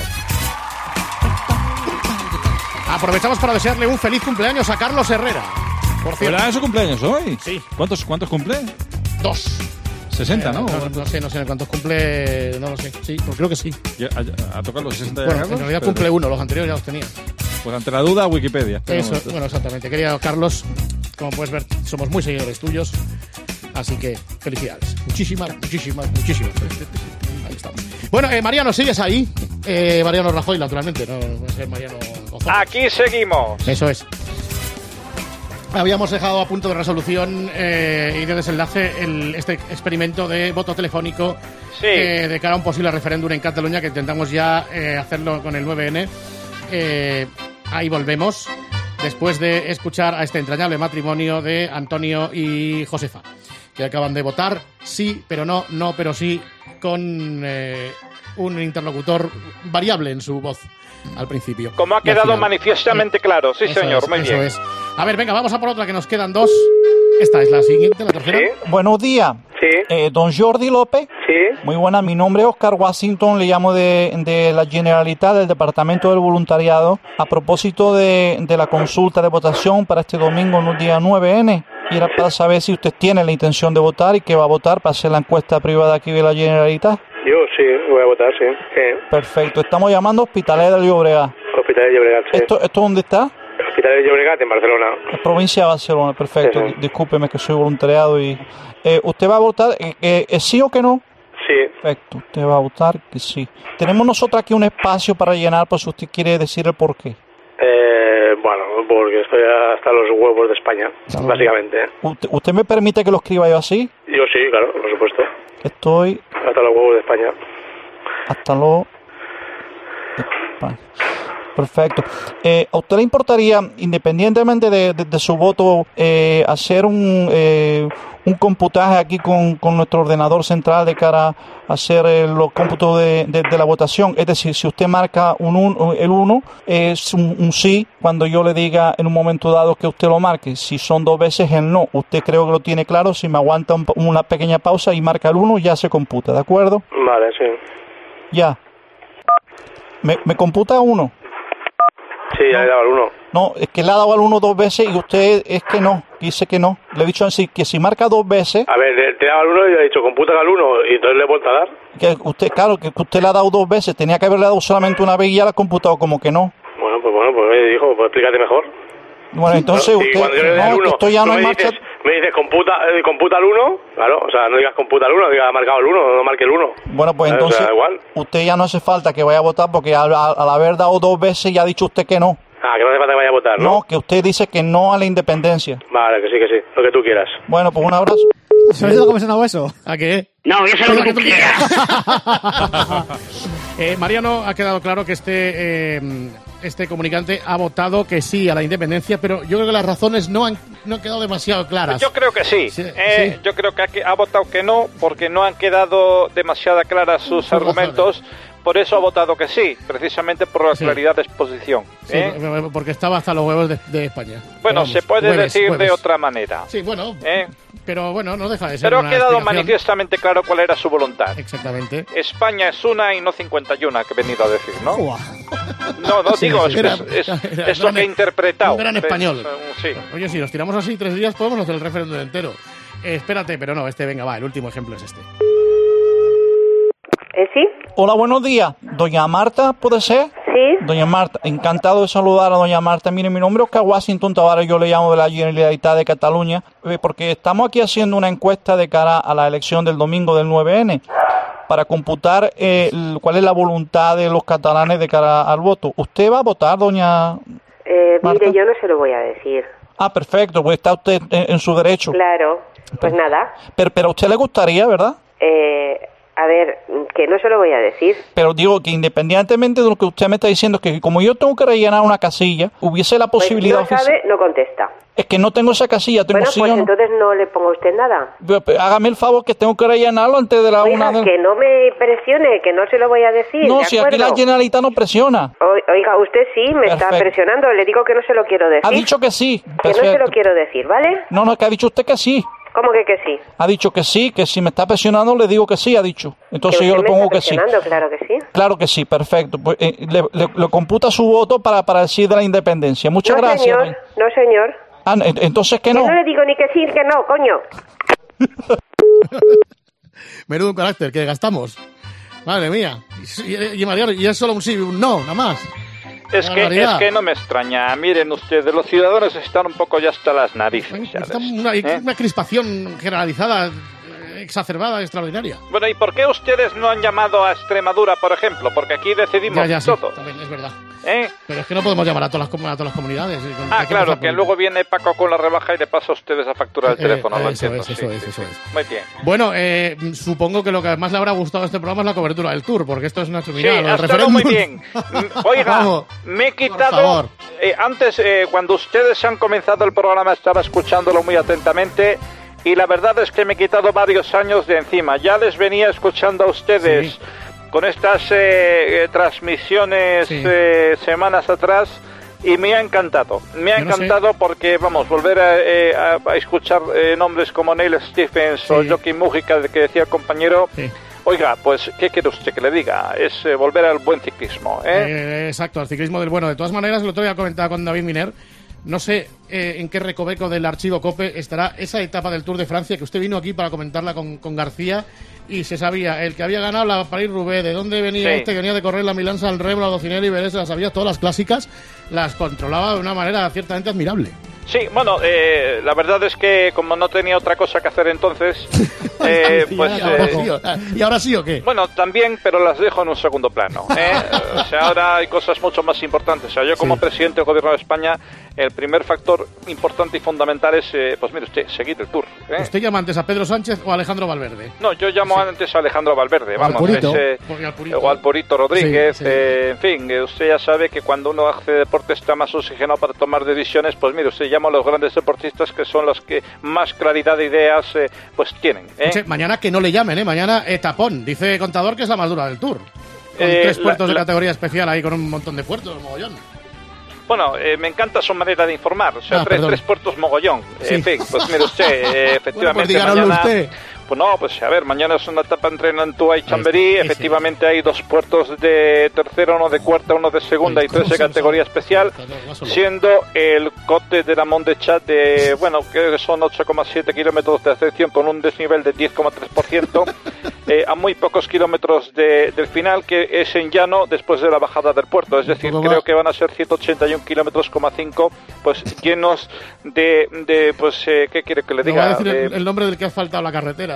Aprovechamos para desearle un feliz cumpleaños a Carlos Herrera. Por cierto. ¿Era su cumpleaños hoy? Sí. ¿Cuántos cumple? 2. 60, ¿no? No sé cuántos cumple, no lo sé. Sí, pues creo que sí. ¿A tocar los 60 Bueno, Carlos? en realidad cumple 1, los anteriores ya los tenía. Pues ante la duda, Wikipedia. Eso, bueno, exactamente. Querido Carlos, como puedes ver, somos muy seguidores tuyos, así que felicidades. Muchísimas. Ahí estamos. Bueno, Mariano, ¿sigues ahí? Mariano Rajoy, naturalmente, no va a ser Mariano Ozono. Aquí seguimos. Eso es. Habíamos dejado a punto de resolución y de desenlace este experimento de voto telefónico de cara a un posible referéndum en Cataluña, que intentamos ya hacerlo con el 9N. Ahí volvemos, después de escuchar a este entrañable matrimonio de Antonio y Josefa, que acaban de votar sí, pero no pero sí, con un interlocutor variable en su voz al principio. Como ha quedado manifiestamente claro, sí señor, muy bien. Eso es. A ver, venga, vamos a por otra, que nos quedan 2. Esta es la siguiente, la tercera. ¿Sí? Buenos días. Sí. Don Jordi López. Sí. Muy buena, mi nombre es Oscar Washington, le llamo de la Generalitat, del Departamento del Voluntariado, a propósito de la consulta de votación para este domingo, el día 9N. Y era para saber si usted tiene la intención de votar y que va a votar para hacer la encuesta privada aquí de la Generalitat. Yo sí, voy a votar, sí. Perfecto, estamos llamando a Hospitalet de Llobregat. Hospitalet de Llobregat, sí. ¿Esto dónde está? Hospitalet de Llobregat, en Barcelona. La provincia de Barcelona, perfecto. Sí. Discúlpeme que soy voluntariado y... ¿Usted va a votar sí o que no? Sí. Perfecto, usted va a votar que sí. Tenemos nosotros aquí un espacio para llenar, por si usted quiere decir el por qué. Bueno, porque estoy hasta los huevos de España, básicamente. ¿Usted me permite que lo escriba yo así? Yo sí, claro, por supuesto. Estoy... Hasta los huevos de España. Hasta los... Perfecto. ¿A usted le importaría, independientemente de su voto, hacer un computaje aquí con nuestro ordenador central de cara a hacer los cómputos de la votación? Es decir, si usted marca el 1, es un sí cuando yo le diga en un momento dado que usted lo marque. Si son 2 veces el no, usted creo que lo tiene claro. Si me aguanta una pequeña pausa y marca el 1, ya se computa, ¿de acuerdo? Vale, sí. Ya. ¿Me computa 1? Sí, ya le he dado al 1. No, es que le ha dado al 1 2 veces y usted es que no, dice que no. Le he dicho así, que si marca 2 veces... A ver, te he dado al 1 y le he dicho, computa al 1, y entonces le he vuelto a dar. Que usted, claro, que usted le ha dado 2 veces, tenía que haberle dado solamente una vez y ya la ha computado como que no. Bueno, pues hijo, pues explícate mejor. Bueno, entonces ¿no? usted... Cuando yo le dé al 1, esto ya no hay marcha... me dices, computa al 1, claro, o sea, no digas computa al 1, digas marcado el 1, no marque el 1. Bueno, pues entonces, o sea, igual. Usted ya no hace falta que vaya a votar porque al haber dado 2 veces ya ha dicho usted que no. Ah, que no hace falta que vaya a votar, ¿no? No, que usted dice que no a la independencia. Vale, que sí, lo que tú quieras. Bueno, pues un abrazo. ¿Sabes cómo me sonaba eso? ¿A qué? No, yo sé lo que tú quieras. Mariano, ha quedado claro que este comunicante ha votado que sí a la independencia, pero yo creo que las razones no han quedado demasiado claras. Yo creo que sí. Sí. Yo creo que ha votado que no, porque no han quedado demasiado claras sus argumentos. Por eso ha votado que sí, precisamente por la claridad de exposición. Sí, porque estaba hasta los huevos de España. Bueno, se puede decir de otra manera. Sí, bueno, pero bueno, no deja de ser. Pero ha una quedado explicación. manifiestamente claro cuál era su voluntad. Exactamente. España es una y no 51, que he venido a decir, ¿no? No, Sí, digo, sí, es lo que he interpretado. Un gran español. Sí. Oye, si nos tiramos así 3 días, podemos hacer el referéndum entero. Espérate, pero no, venga, va, el último ejemplo es este. ¿Sí? Hola, buenos días. ¿Doña Marta, puede ser? Sí. Doña Marta, encantado de saludar a doña Marta. Mire, mi nombre es Oscar Washington Tavares, yo le llamo de la Generalitat de Cataluña, porque estamos aquí haciendo una encuesta de cara a la elección del domingo del 9N, para computar cuál es la voluntad de los catalanes de cara al voto. ¿Usted va a votar, doña Marta? Mire, yo no se lo voy a decir. Ah, perfecto, pues está usted en su derecho. Claro, pues nada. Pero a usted le gustaría, ¿verdad? A ver, que no se lo voy a decir. Pero digo que independientemente de lo que usted me está diciendo, que como yo tengo que rellenar una casilla, hubiese la posibilidad... Pues no sabe, no contesta. Es que no tengo esa casilla, tengo bueno, sí pues o no. entonces no le ponga usted nada. Hágame el favor que tengo que rellenarlo antes de la Oiga, que no me presione, que no se lo voy a decir. No, ¿de si acuerdo? aquí la Generalitat no presiona. Oiga, usted sí me está presionando, le digo que no se lo quiero decir. Ha dicho que sí. Que no se lo quiero decir, ¿vale? No, que ha dicho usted que sí. ¿Cómo que sí? Ha dicho que sí, que si me está presionando le digo que sí, ha dicho. Entonces yo le pongo que sí. Claro que sí. Claro que sí, perfecto. Pues, le computa su voto para decir de la independencia. Muchas gracias. Señor, no, señor. Ah, entonces que no. Que no le digo ni que sí, que no, coño. Menudo carácter que gastamos. Madre mía. Y es solo un sí y un no, nada más. Es que no me extraña. Miren ustedes, los ciudadanos están un poco ya hasta las narices. Está una crispación generalizada, exacerbada, extraordinaria. Bueno, ¿y por qué ustedes no han llamado a Extremadura, por ejemplo? Porque aquí decidimos todo. Sí, también, es verdad. Pero es que no podemos llamar a todas las comunidades. Claro, que luego viene Paco con la rebaja y le pasa a ustedes a factura del teléfono. Eso es. Muy bien. Bueno, supongo que lo que más le habrá gustado a este programa es la cobertura del Tour, porque esto es una chumina. Sí, ha muy bien. Oiga, me he quitado... antes, cuando ustedes han comenzado el programa, estaba escuchándolo muy atentamente... Y la verdad es que me he quitado varios años de encima. Ya les venía escuchando a ustedes con estas transmisiones semanas atrás y me ha encantado. Me ha encantado porque, vamos, volver a escuchar nombres como Neil Stephens o Joaquín Mújica, que decía el compañero... Oiga, pues, ¿qué quiere usted que le diga? Es volver al buen ciclismo, exacto, al ciclismo del bueno. De todas maneras, el otro día comentaba con David Miner. No sé en qué recoveco del archivo COPE estará esa etapa del Tour de Francia que usted vino aquí para comentarla con García y se sabía el que había ganado la París-Roubaix, de dónde venía que venía de correr la Milán-San Remo, la Dauphiné Libéré, se las sabía todas las clásicas, las controlaba de una manera ciertamente admirable. Sí, bueno, la verdad es que como no tenía otra cosa que hacer entonces, ¿Y ahora sí o qué? Bueno, también, pero las dejo en un segundo plano. O sea, ahora hay cosas mucho más importantes. O sea, yo como presidente del Gobierno de España, el primer factor importante y fundamental es, pues mire usted, seguir el Tour. ¿Usted llama antes a Pedro Sánchez o a Alejandro Valverde? No, yo llamo antes a Alejandro Valverde, vamos. O al Purito Rodríguez, en fin, usted ya sabe que cuando uno hace deporte está más oxigenado para tomar decisiones, pues mire, usted llama a los grandes deportistas que son los que más claridad de ideas pues tienen. Mañana que no le llamen, mañana tapón, dice Contador que es la más dura del Tour. Con 3 puertos de categoría especial ahí con un montón de puertos, mogollón. Bueno, me encanta su manera de informar, o sea, tres puertos mogollón. En fin, pues mire usted, efectivamente mañana... Usted. Pues no, pues a ver, mañana es una etapa entre Nantua y Chamberí, efectivamente hay 2 puertos de tercera, uno de cuarta, uno de segunda y 3 de categoría especial, siendo el Cote de la Mont de Chat de, bueno, creo que son 8,7 kilómetros de ascensión con un desnivel de 10,3%, a muy pocos kilómetros del final, que es en llano después de la bajada del puerto, es decir, creo que van a ser 181 kilómetros, pues llenos de pues, ¿qué quiere que le diga? No, voy a decir el nombre del que ha faltado la carretera.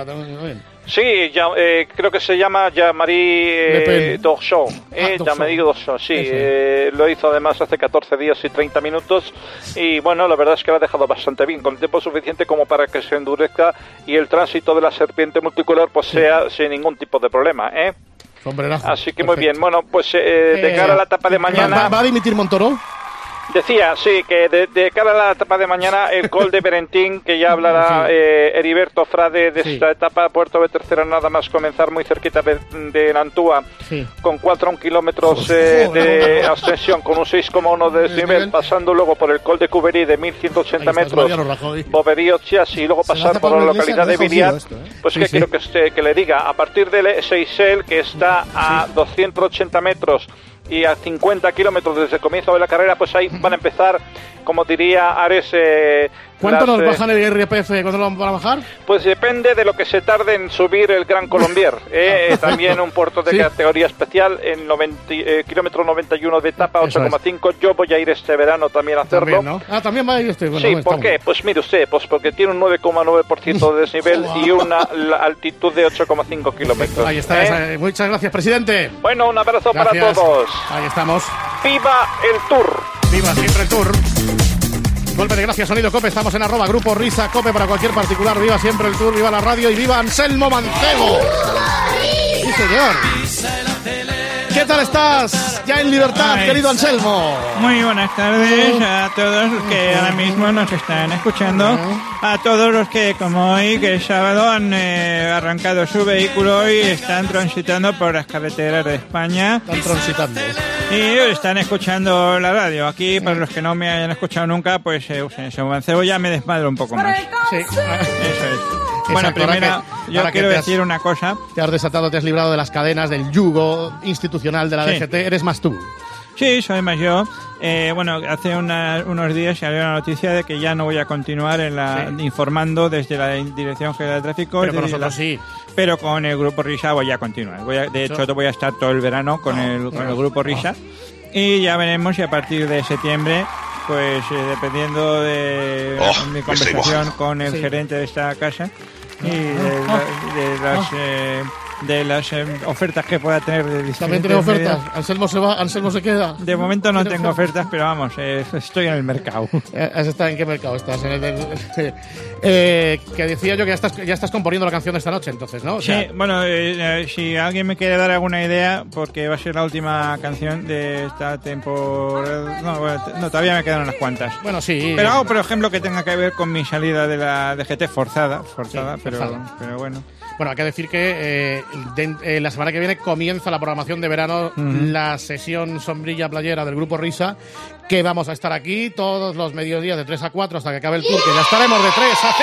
Sí, creo que se llama Jean-Marie Dorchon. Jean-Marie Dorchon, sí. Lo hizo además hace 14 días y 30 minutos. Y bueno, la verdad es que lo ha dejado bastante bien, con tiempo suficiente como para que se endurezca y el tránsito de la serpiente multicolor pues sea sin ningún tipo de problema. Sombrerazo. Así que muy bien. Bueno, pues de cara a la etapa de mañana... ¿Va a dimitir Montoro? Decía, sí, que de cara a la etapa de mañana, el Col de Berentín, que ya hablará Heriberto Frade de esta etapa, Puerto de Tercera, nada más comenzar muy cerquita de Nantua, con 4 kilómetros de ascensión, con un 6,1 de desnivel, pasando luego por el Col de Cuberí de 1180 metros, Boverío Chias, y luego pasar por la localidad de Viriat. Pues qué quiero que le diga, a partir del Seychelles, que está a 280 metros, y a 50 kilómetros desde el comienzo de la carrera, pues ahí van a empezar, como diría Ares... ¿Cuánto nos bajan el IRPF? ¿Cuándo lo van a bajar? Pues depende de lo que se tarde en subir el Gran Colombier. También un puerto de categoría especial, en kilómetro 91 de etapa, 8,5. Yo voy a ir este verano también a hacerlo. También, ¿no? También va a ir este. Bueno, sí, ¿por qué? Pues mire usted, pues porque tiene un 9,9% de desnivel y una altitud de 8,5 kilómetros. Ahí está. Muchas gracias, presidente. Bueno, un abrazo para todos. Ahí estamos. ¡Viva el Tour! ¡Viva siempre el Tour! Golpe de gracia, sonido Cope. Estamos en @Grupo Risa Cope para cualquier particular. Viva siempre el tour, viva la radio y viva Anselmo Mancebo. Sí, señor. ¿Qué tal estás? Ya en libertad, querido Anselmo. Muy buenas tardes a todos los que ahora mismo nos están escuchando. A todos los que, como hoy, que es sábado, han arrancado su vehículo y están transitando por las carreteras de España. Están transitando. Y están escuchando la radio. Aquí, para los que no me hayan escuchado nunca, pues Anselmo Mancebo ya me desmadro un poco más. Sí. Eso es. Bueno, primero, yo quiero decir una cosa. Te has desatado, te has librado de las cadenas, del yugo institucional de la DGT. Eres más tú. Sí, soy más yo. Bueno, hace unos días salió la noticia de que ya no voy a continuar informando desde la Dirección General de Tráfico. Pero con nosotros sí. Pero con el Grupo Risa voy a continuar. De hecho, voy a estar todo el verano con el Grupo Risa. Y ya veremos si a partir de septiembre, pues dependiendo de mi conversación con el gerente de esta casa y de las ofertas que pueda tener de también tiene ofertas. Anselmo se va, Anselmo se queda. De momento no tengo ofertas, pero vamos, estoy en el mercado. ¿En qué mercado estás? En el que decía yo que ya estás componiendo la canción de esta noche, entonces, ¿no? O sea, sí, bueno, si alguien me quiere dar alguna idea, porque va a ser la última canción de esta temporada. No, todavía me quedan unas cuantas. Bueno, sí. Pero algo, por ejemplo, que tenga que ver con mi salida de la DGT forzada, sí, pero bueno. Bueno, hay que decir que la semana que viene comienza la programación de verano, la sesión sombrilla playera del Grupo Risa, que vamos a estar aquí todos los mediodías de 3 a 4 hasta que acabe el tour, que ya estaremos de 3 a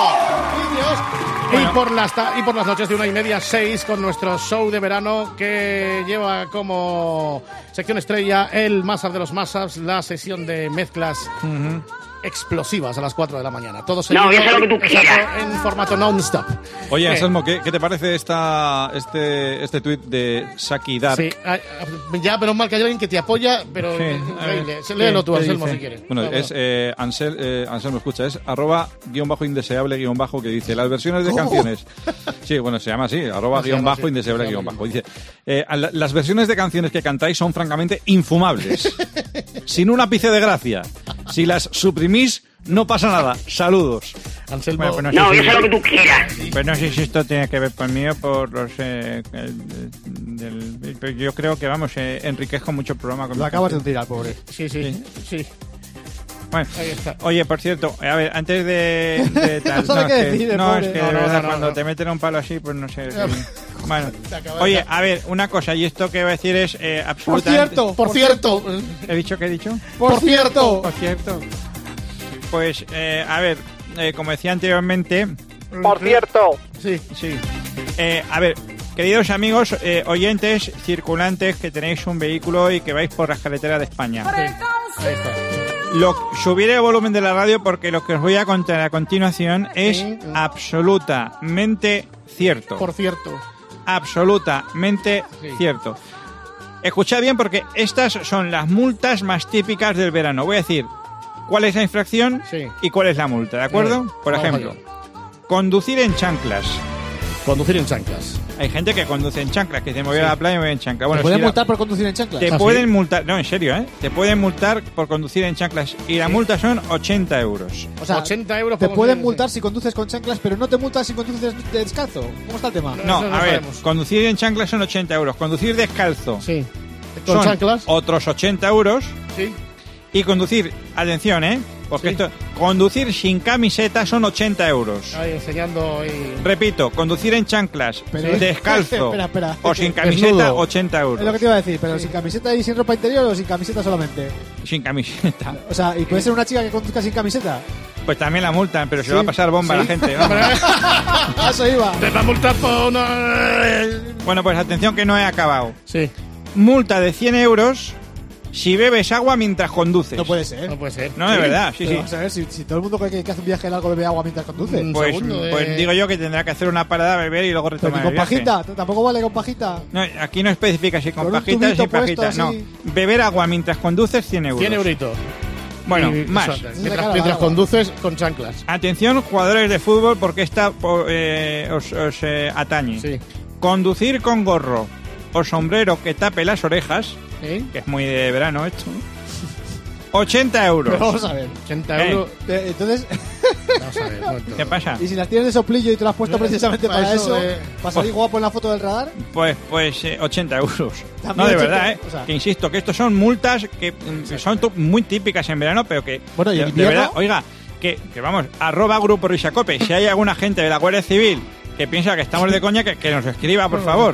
5. Bueno. Y por las noches de 1:30 a 6 con nuestro show de verano que lleva como sección estrella el Mashup de los Mashups, la sesión de mezclas explosivas a las 4 de la mañana. Todo seguido en formato non-stop. Oye, Anselmo, ¿qué te parece este tuit de Saki Dark? Sí, ya, pero mal que hay alguien que te apoya, pero increíble. Léelo tú, Anselmo, si quieres. Bueno, es Anselmo, escucha, es @_indeseable_ que dice las versiones de canciones. Sí, bueno, se llama así, @_indeseable_ Dice, las versiones de canciones que cantáis son francamente infumables. Sin un ápice de gracia. Si las suprimís, no pasa nada. Saludos. Anselmo, bueno, yo sé lo que tú quieras. Pues no sé si esto tiene que ver conmigo por los... yo creo que, vamos, enriquezco mucho el programa. Lo acabas de tirar, pobre. Sí. Bueno, oye, por cierto, a ver, antes de tal... es que de verdad, cuando te meten un palo así, pues no sé... Bueno, oye, a ver, una cosa, y esto que voy a decir es absolutamente... Por cierto. ¿He dicho qué he dicho? Por cierto. Pues, a ver, como decía anteriormente... Por cierto. Sí. A ver, queridos amigos, oyentes, circulantes, que tenéis un vehículo y que vais por las carreteras de España. Sí. Ahí está. Subiré el volumen de la radio porque lo que os voy a contar a continuación es absolutamente cierto. Por cierto. Absolutamente cierto. Escuchad bien porque estas son las multas más típicas del verano. Voy a decir cuál es la infracción y cuál es la multa, ¿de acuerdo? Por ejemplo, conducir en chanclas. Conducir en chanclas. Hay gente que conduce en chanclas, que dice, me voy a la playa y me voy en chanclas. Bueno, ¿te pueden multar por conducir en chanclas? Te pueden multar, no, en serio, te pueden multar por conducir en chanclas y la multa son 80 euros. O sea, 80 euros. Te pueden multar si conduces con chanclas, pero no te multan si conduces descalzo. ¿Cómo está el tema? No, a ver, conducir en chanclas son 80 euros. Conducir descalzo con chanclas otros 80 euros. Sí. Y conducir, atención, porque conducir sin camiseta son 80 euros. Ahí enseñando Repito, conducir en chanclas, descalzo espera. o sin camiseta, desnudo. 80 euros. Es lo que te iba a decir, pero sin camiseta y sin ropa interior o sin camiseta solamente. Sin camiseta. O sea, ¿y puede ser una chica que conduzca sin camiseta? Pues también la multan, pero se va a pasar bomba a la gente. Eso iba. Te va a multar por Bueno, pues atención que no he acabado. Sí. Multa de 100 euros si bebes agua mientras conduces. No puede ser. No, de verdad, sí. Vamos a ver, si todo el mundo que hace un viaje largo bebe agua mientras conduce. Pues digo yo que tendrá que hacer una parada, beber y luego retomar el viaje. ¿Con pajita? ¿Tampoco vale con pajita? No, aquí no especifica si con pajita o sin pajita. No, beber agua mientras conduces, 100 euros. 100 euritos. Bueno, más. Mientras conduces con chanclas. Atención, jugadores de fútbol, porque esta os atañe. Sí. Conducir con gorro o sombrero que tape las orejas, que es muy de verano esto, 80 euros. Pero vamos a ver. 80 euros. Entonces... Vamos a ver, momento. ¿Qué pasa? ¿Y si las tienes de soplillo y te las has puesto precisamente para eso? ¿Para salir guapo en la foto del radar? Pues 80 euros. También No, de 80, verdad, o sea. que insisto, que estos son multas que son muy típicas en verano, pero que... Bueno, ¿y en de invierno? verdad, oiga, que vamos, @Grupo Risacope, si hay alguna gente de la Guardia Civil que piensa que estamos de coña, que nos escriba, por favor.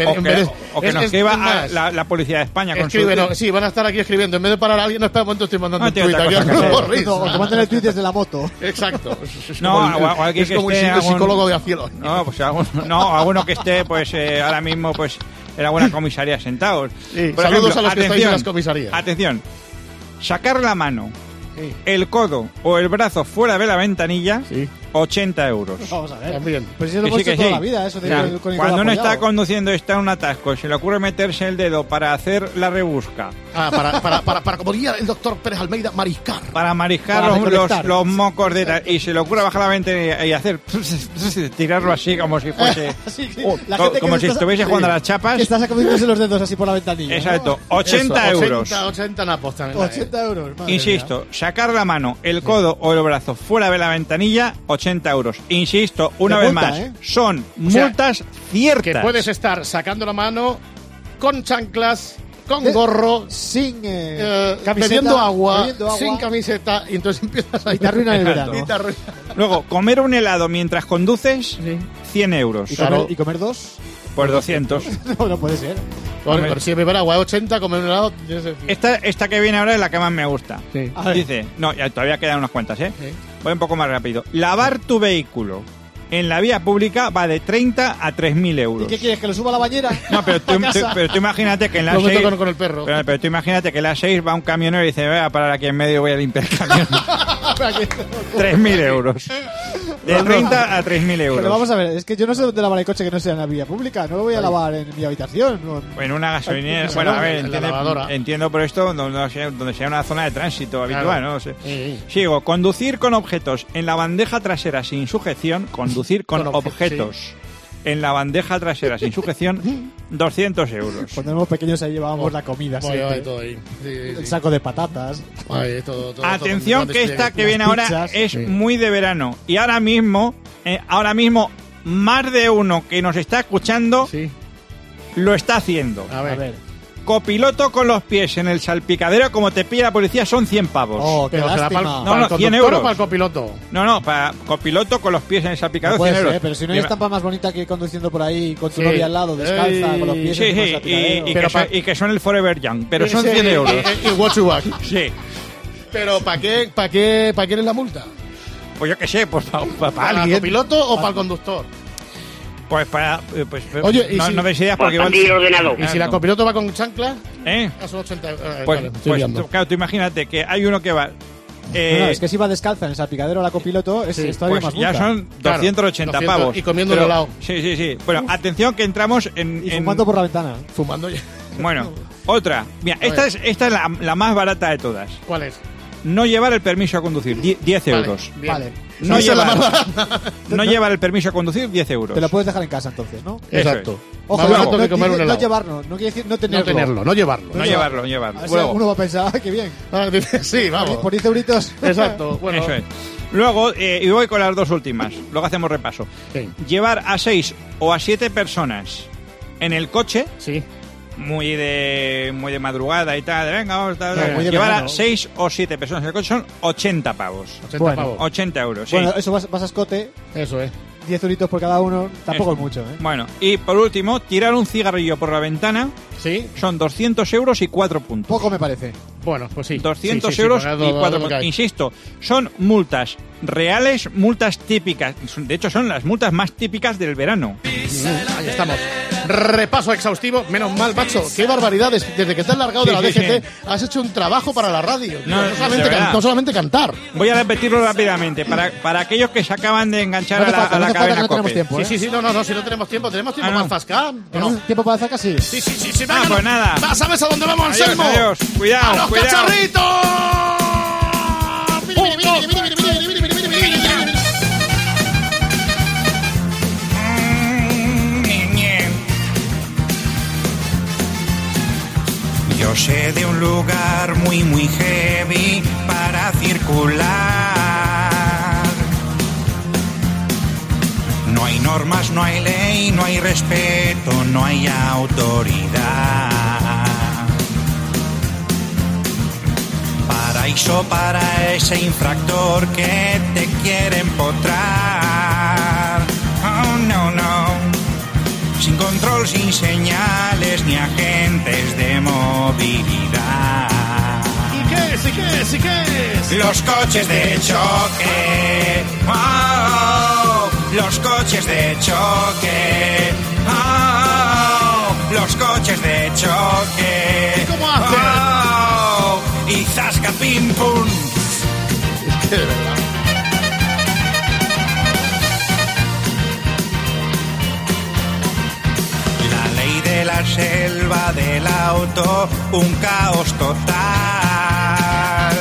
O que nos escriba a la Policía de España. Sí, van a estar aquí escribiendo. En vez de parar a alguien, no, espera un momento, estoy mandando un tiene tuit. otra cosa que hacer. O te mandan el tuit desde la moto. Exacto. Alguien que como esté el psicólogo de Acielo. No, pues alguno que esté, pues ahora mismo, pues en alguna comisaría sentados. Sí, Por saludos ejemplo, a los que estáis en las comisarías. Atención, sacar la mano, el codo o el brazo fuera de la ventanilla, 80 euros. Vamos a ver. También. Pues si lo hemos hecho toda la vida, eso de O sea, ir con el cuando codo uno está apoyado. conduciendo, está en un atasco, se le ocurre meterse el dedo para hacer la rebusca, Para como diría el doctor Pérez Almeida, mariscar. para mariscar Para recolectar. los mocos de tal, y se le ocurre bajar la ventanilla y hacer tirarlo así como si fuese Sí, sí. La La gente que como si está- estuviese jugando a las chapas. Que estás sacudiéndose los dedos así por la ventanilla. Exacto, ¿no? 80 euros. 80 napos también. 80 euros. madre Insisto, sacar la mano, el codo o el brazo fuera de la ventanilla, 80 euros. Insisto, una De vez multa, más, ¿eh? son sea, multas ciertas. Que puedes estar sacando la mano con chanclas, con gorro, sin camiseta, bebiendo agua, bebiendo agua. sin camiseta, y entonces empiezas a Y te arruinan el verano. Y te arruinan. Luego, comer un helado mientras conduces, 100 euros. ¿Y comer dos? Pues 200. No puede ser. Pero si beber agua 80, comer un helado... Esta que viene ahora es la que más me gusta. Sí. Dice, no, ya todavía quedan unas cuantas, ¿eh? Voy un poco más rápido. Lavar tu vehículo en la vía pública va de 30 a 3.000 euros. ¿Y qué quieres? ¿Que lo suba a la bañera? No, pero tú, ¿A casa? pero tú imagínate que en las Lo meto 6... con el perro. Pero tú imagínate que en las 6 va un camionero y dice, voy a parar aquí en medio y voy a limpiar el camión. 3.000 euros. De 30 a 3.000 euros. Pero vamos a ver, es que yo no sé dónde lavar el coche que no sea en la vía pública. No lo voy a lavar en mi habitación. En una gasolinera. Ay, Bueno, a ver, en la lavadora. entiendo por esto donde sea una zona de tránsito habitual, Claro. ¿no? sé. Sí. Sigo. Conducir con objetos en la bandeja trasera sin sujeción. Conducir con objetos en la bandeja trasera sin sujeción, 200 euros. Cuando éramos pequeños ahí llevábamos la comida. siempre. todo ahí. El saco de patatas. Todo, Atención que esta que viene Las ahora pizzas. es muy de verano. Y ahora mismo, más de uno que nos está escuchando lo está haciendo. A ver. Copiloto con los pies en el salpicadero, como te pilla la policía, son 100 pavos. Oh, qué Pero será lástima. para el 100 conductor euros. o para el copiloto. No, para copiloto con los pies en el salpicadero, No puede 100 ser, euros. pero si no hay estampa más bonita que conduciendo por ahí con tu Sí. novia al lado, descalza, con los pies Sí, en el sí, salpicadero. y que son el Forever Young, pero son 100 euros. Y watch you back. Sí. Pero ¿para qué es la multa? Pues yo qué sé, pues para ¿Para el alguien. copiloto o para el conductor? Pues para. Oye, ¿y no, si- no des ideas porque igual. ¿Y si la copiloto va con chancla? ¿Eh? Son 80 euros. Pues, Vale, estoy pues liando. claro, tú imagínate que hay uno que va. No, es que si va descalza en el salpicadero la copiloto, es todavía Pues más ya multa. son 280 Claro, pavos. y comiendo un Pero- helado. Sí. Bueno, atención que entramos en. Y fumando por la ventana. Fumando ya. Bueno, otra. Mira, esta es la más barata de todas. ¿Cuál es? No llevar el permiso a conducir, 10 Vale, euros. bien. Vale. No Esa es la llevar, más barata. no llevar el permiso a conducir, 10 euros. Te lo puedes dejar en casa entonces, ¿no? Eso Exacto. Ojo, Más barato que comer un no helado. llevarlo, no quiere decir no tenerlo. No tenerlo, no llevarlo. No llevarlo, no llevarlo. A ver si uno va a pensar, qué bien. Sí, vamos. Por 10 euritos. Exacto. Bueno, Eso es. Luego, y voy con las dos últimas. Luego hacemos repaso. Sí. Llevar a 6 o a 7 personas en el coche, Sí. muy de madrugada y tal. Venga, vamos, tal, Sí, muy de llevar verano. a 6 o 7 personas en el coche son 80 pavos. 80 Bueno. pavos. 80 euros, sí. Bueno, eso vas a escote, Eso es. 10 euritos por cada uno, tampoco Eso. es mucho, ¿eh? Bueno, y por último, tirar un cigarrillo por la ventana Sí. son 200 euros y 4 puntos. Poco me parece. Bueno, pues sí. 200 Sí, sí, sí, euros pues es y lo 4 que puntos. hay. Insisto, son multas reales, multas típicas. De hecho, son las multas más típicas del verano. Ahí estamos. Repaso exhaustivo. Menos mal, macho. Qué barbaridades. Desde que te has largado de la Sí, DGT, sí. has hecho un trabajo para la radio. No, No solamente, de verdad. no solamente cantar. Voy a repetirlo rápidamente para aquellos que se acaban de enganchar No a hace la, falta, a la no hace falta, cadena que no tenemos COPE. tiempo, ¿eh? Sí, no, si no tenemos tiempo Ah, para no. zascar. ¿Tenemos tiempo para hacer casi? Sí, Ah, venga, pues nada. ¿Sabes a dónde vamos, Adiós, Anselmo? adiós. Cuidado, ¡A los cuidado. cacharritos! Yo sé de un lugar muy muy heavy respeto no hay autoridad. Paraíso para ese infractor que te quiere empotrar. Oh, no, no. Sin control, sin señales ni agentes de movilidad. ¿Y qué es? ¿Y qué es? ¿Y qué es? Los coches de choque. Oh, los coches de choque. Oh, los coches de choque. ¿Y cómo hacen? Oh, y zasca pim pum. Es que de verdad. De la selva del auto, un caos total.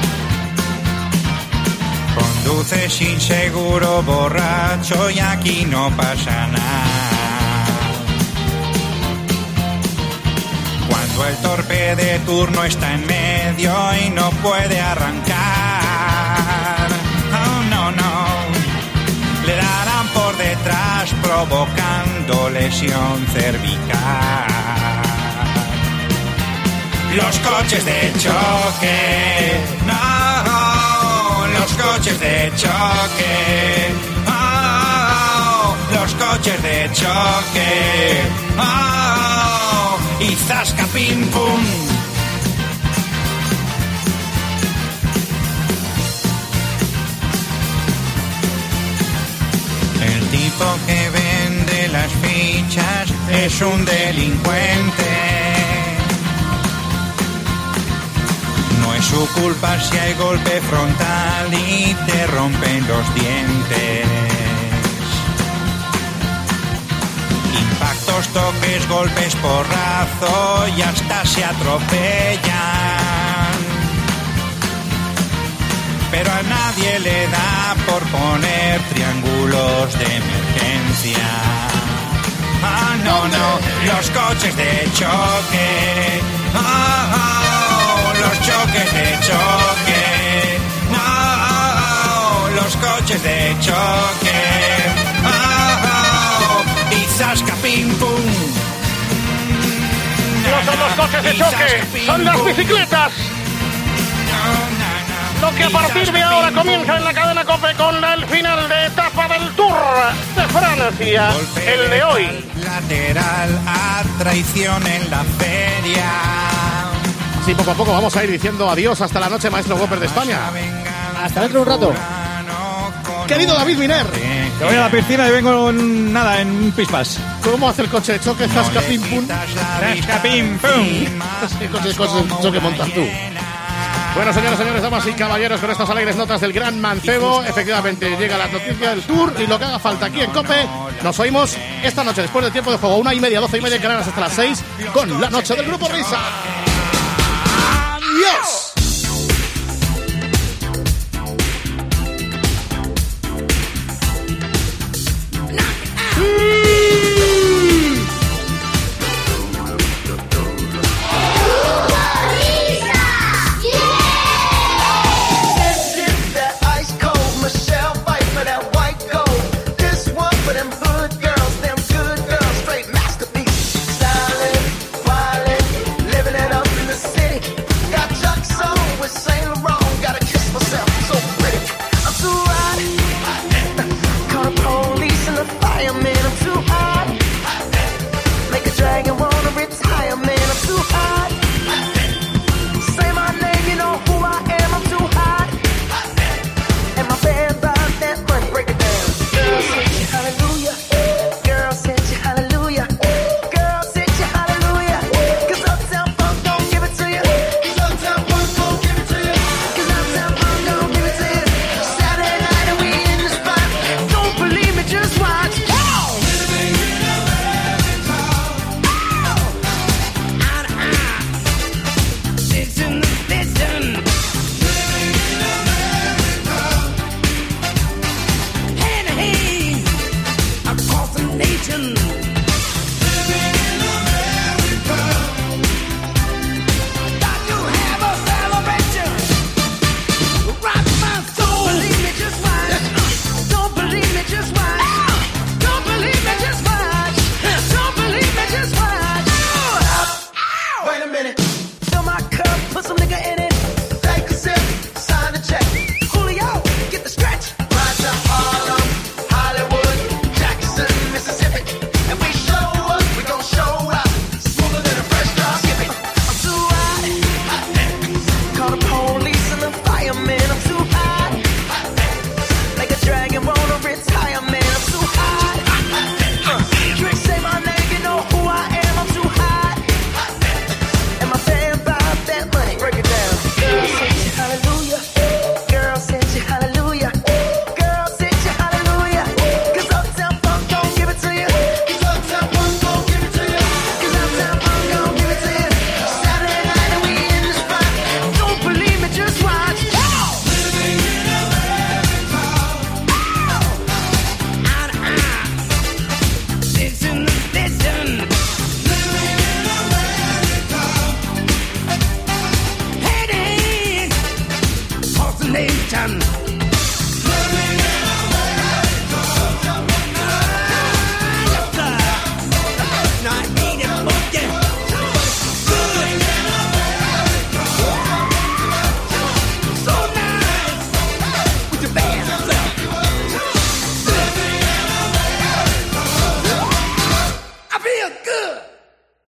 Conduces inseguro, borracho y aquí no pasa nada. Cuando el torpe de turno está en medio y no puede arrancar. Oh, no, no. Le darán por detrás provocando lesión cervical. Los coches de choque, no, los coches de choque, oh, los coches de choque, oh, y zasca pim pum. El tipo que vende las fichas es un delincuente. No es su culpa si hay golpe frontal y te rompen los dientes. Impactos, toques, golpes, porrazo y hasta se atropellan. Pero a nadie le da por poner triángulos de emergencia. Ah, no, no, los coches de choque. Oh, oh, los choques de choque. Oh, oh, los coches de choque. Oh, oh, y zasca pim pum. No son los coches de choque, son las bicicletas. Lo que a partir de ahora comienza en la cadena COPE con el final de etapa del Tour de Francia, el de hoy. Lateral a traición en la feria. Sí, poco a poco vamos a ir diciendo adiós hasta la noche, maestro Whopper de España. Hasta dentro de un rato. Querido David Miner. Que voy a la piscina y vengo nada, en pispas. ¿Cómo hace el coche de choque? Zasca pim pum. Zasca pim pum. ¿Qué coche de choque montas tú? Bueno, señoras, damas y caballeros, con estas alegres notas del gran mancebo, efectivamente llega la noticia del Tour y lo que haga falta aquí en COPE. Nos oímos esta noche, después del tiempo de juego, 1:30, 12:30 en Canarias hasta las 6, con la noche del Grupo Risa. ¡Adiós!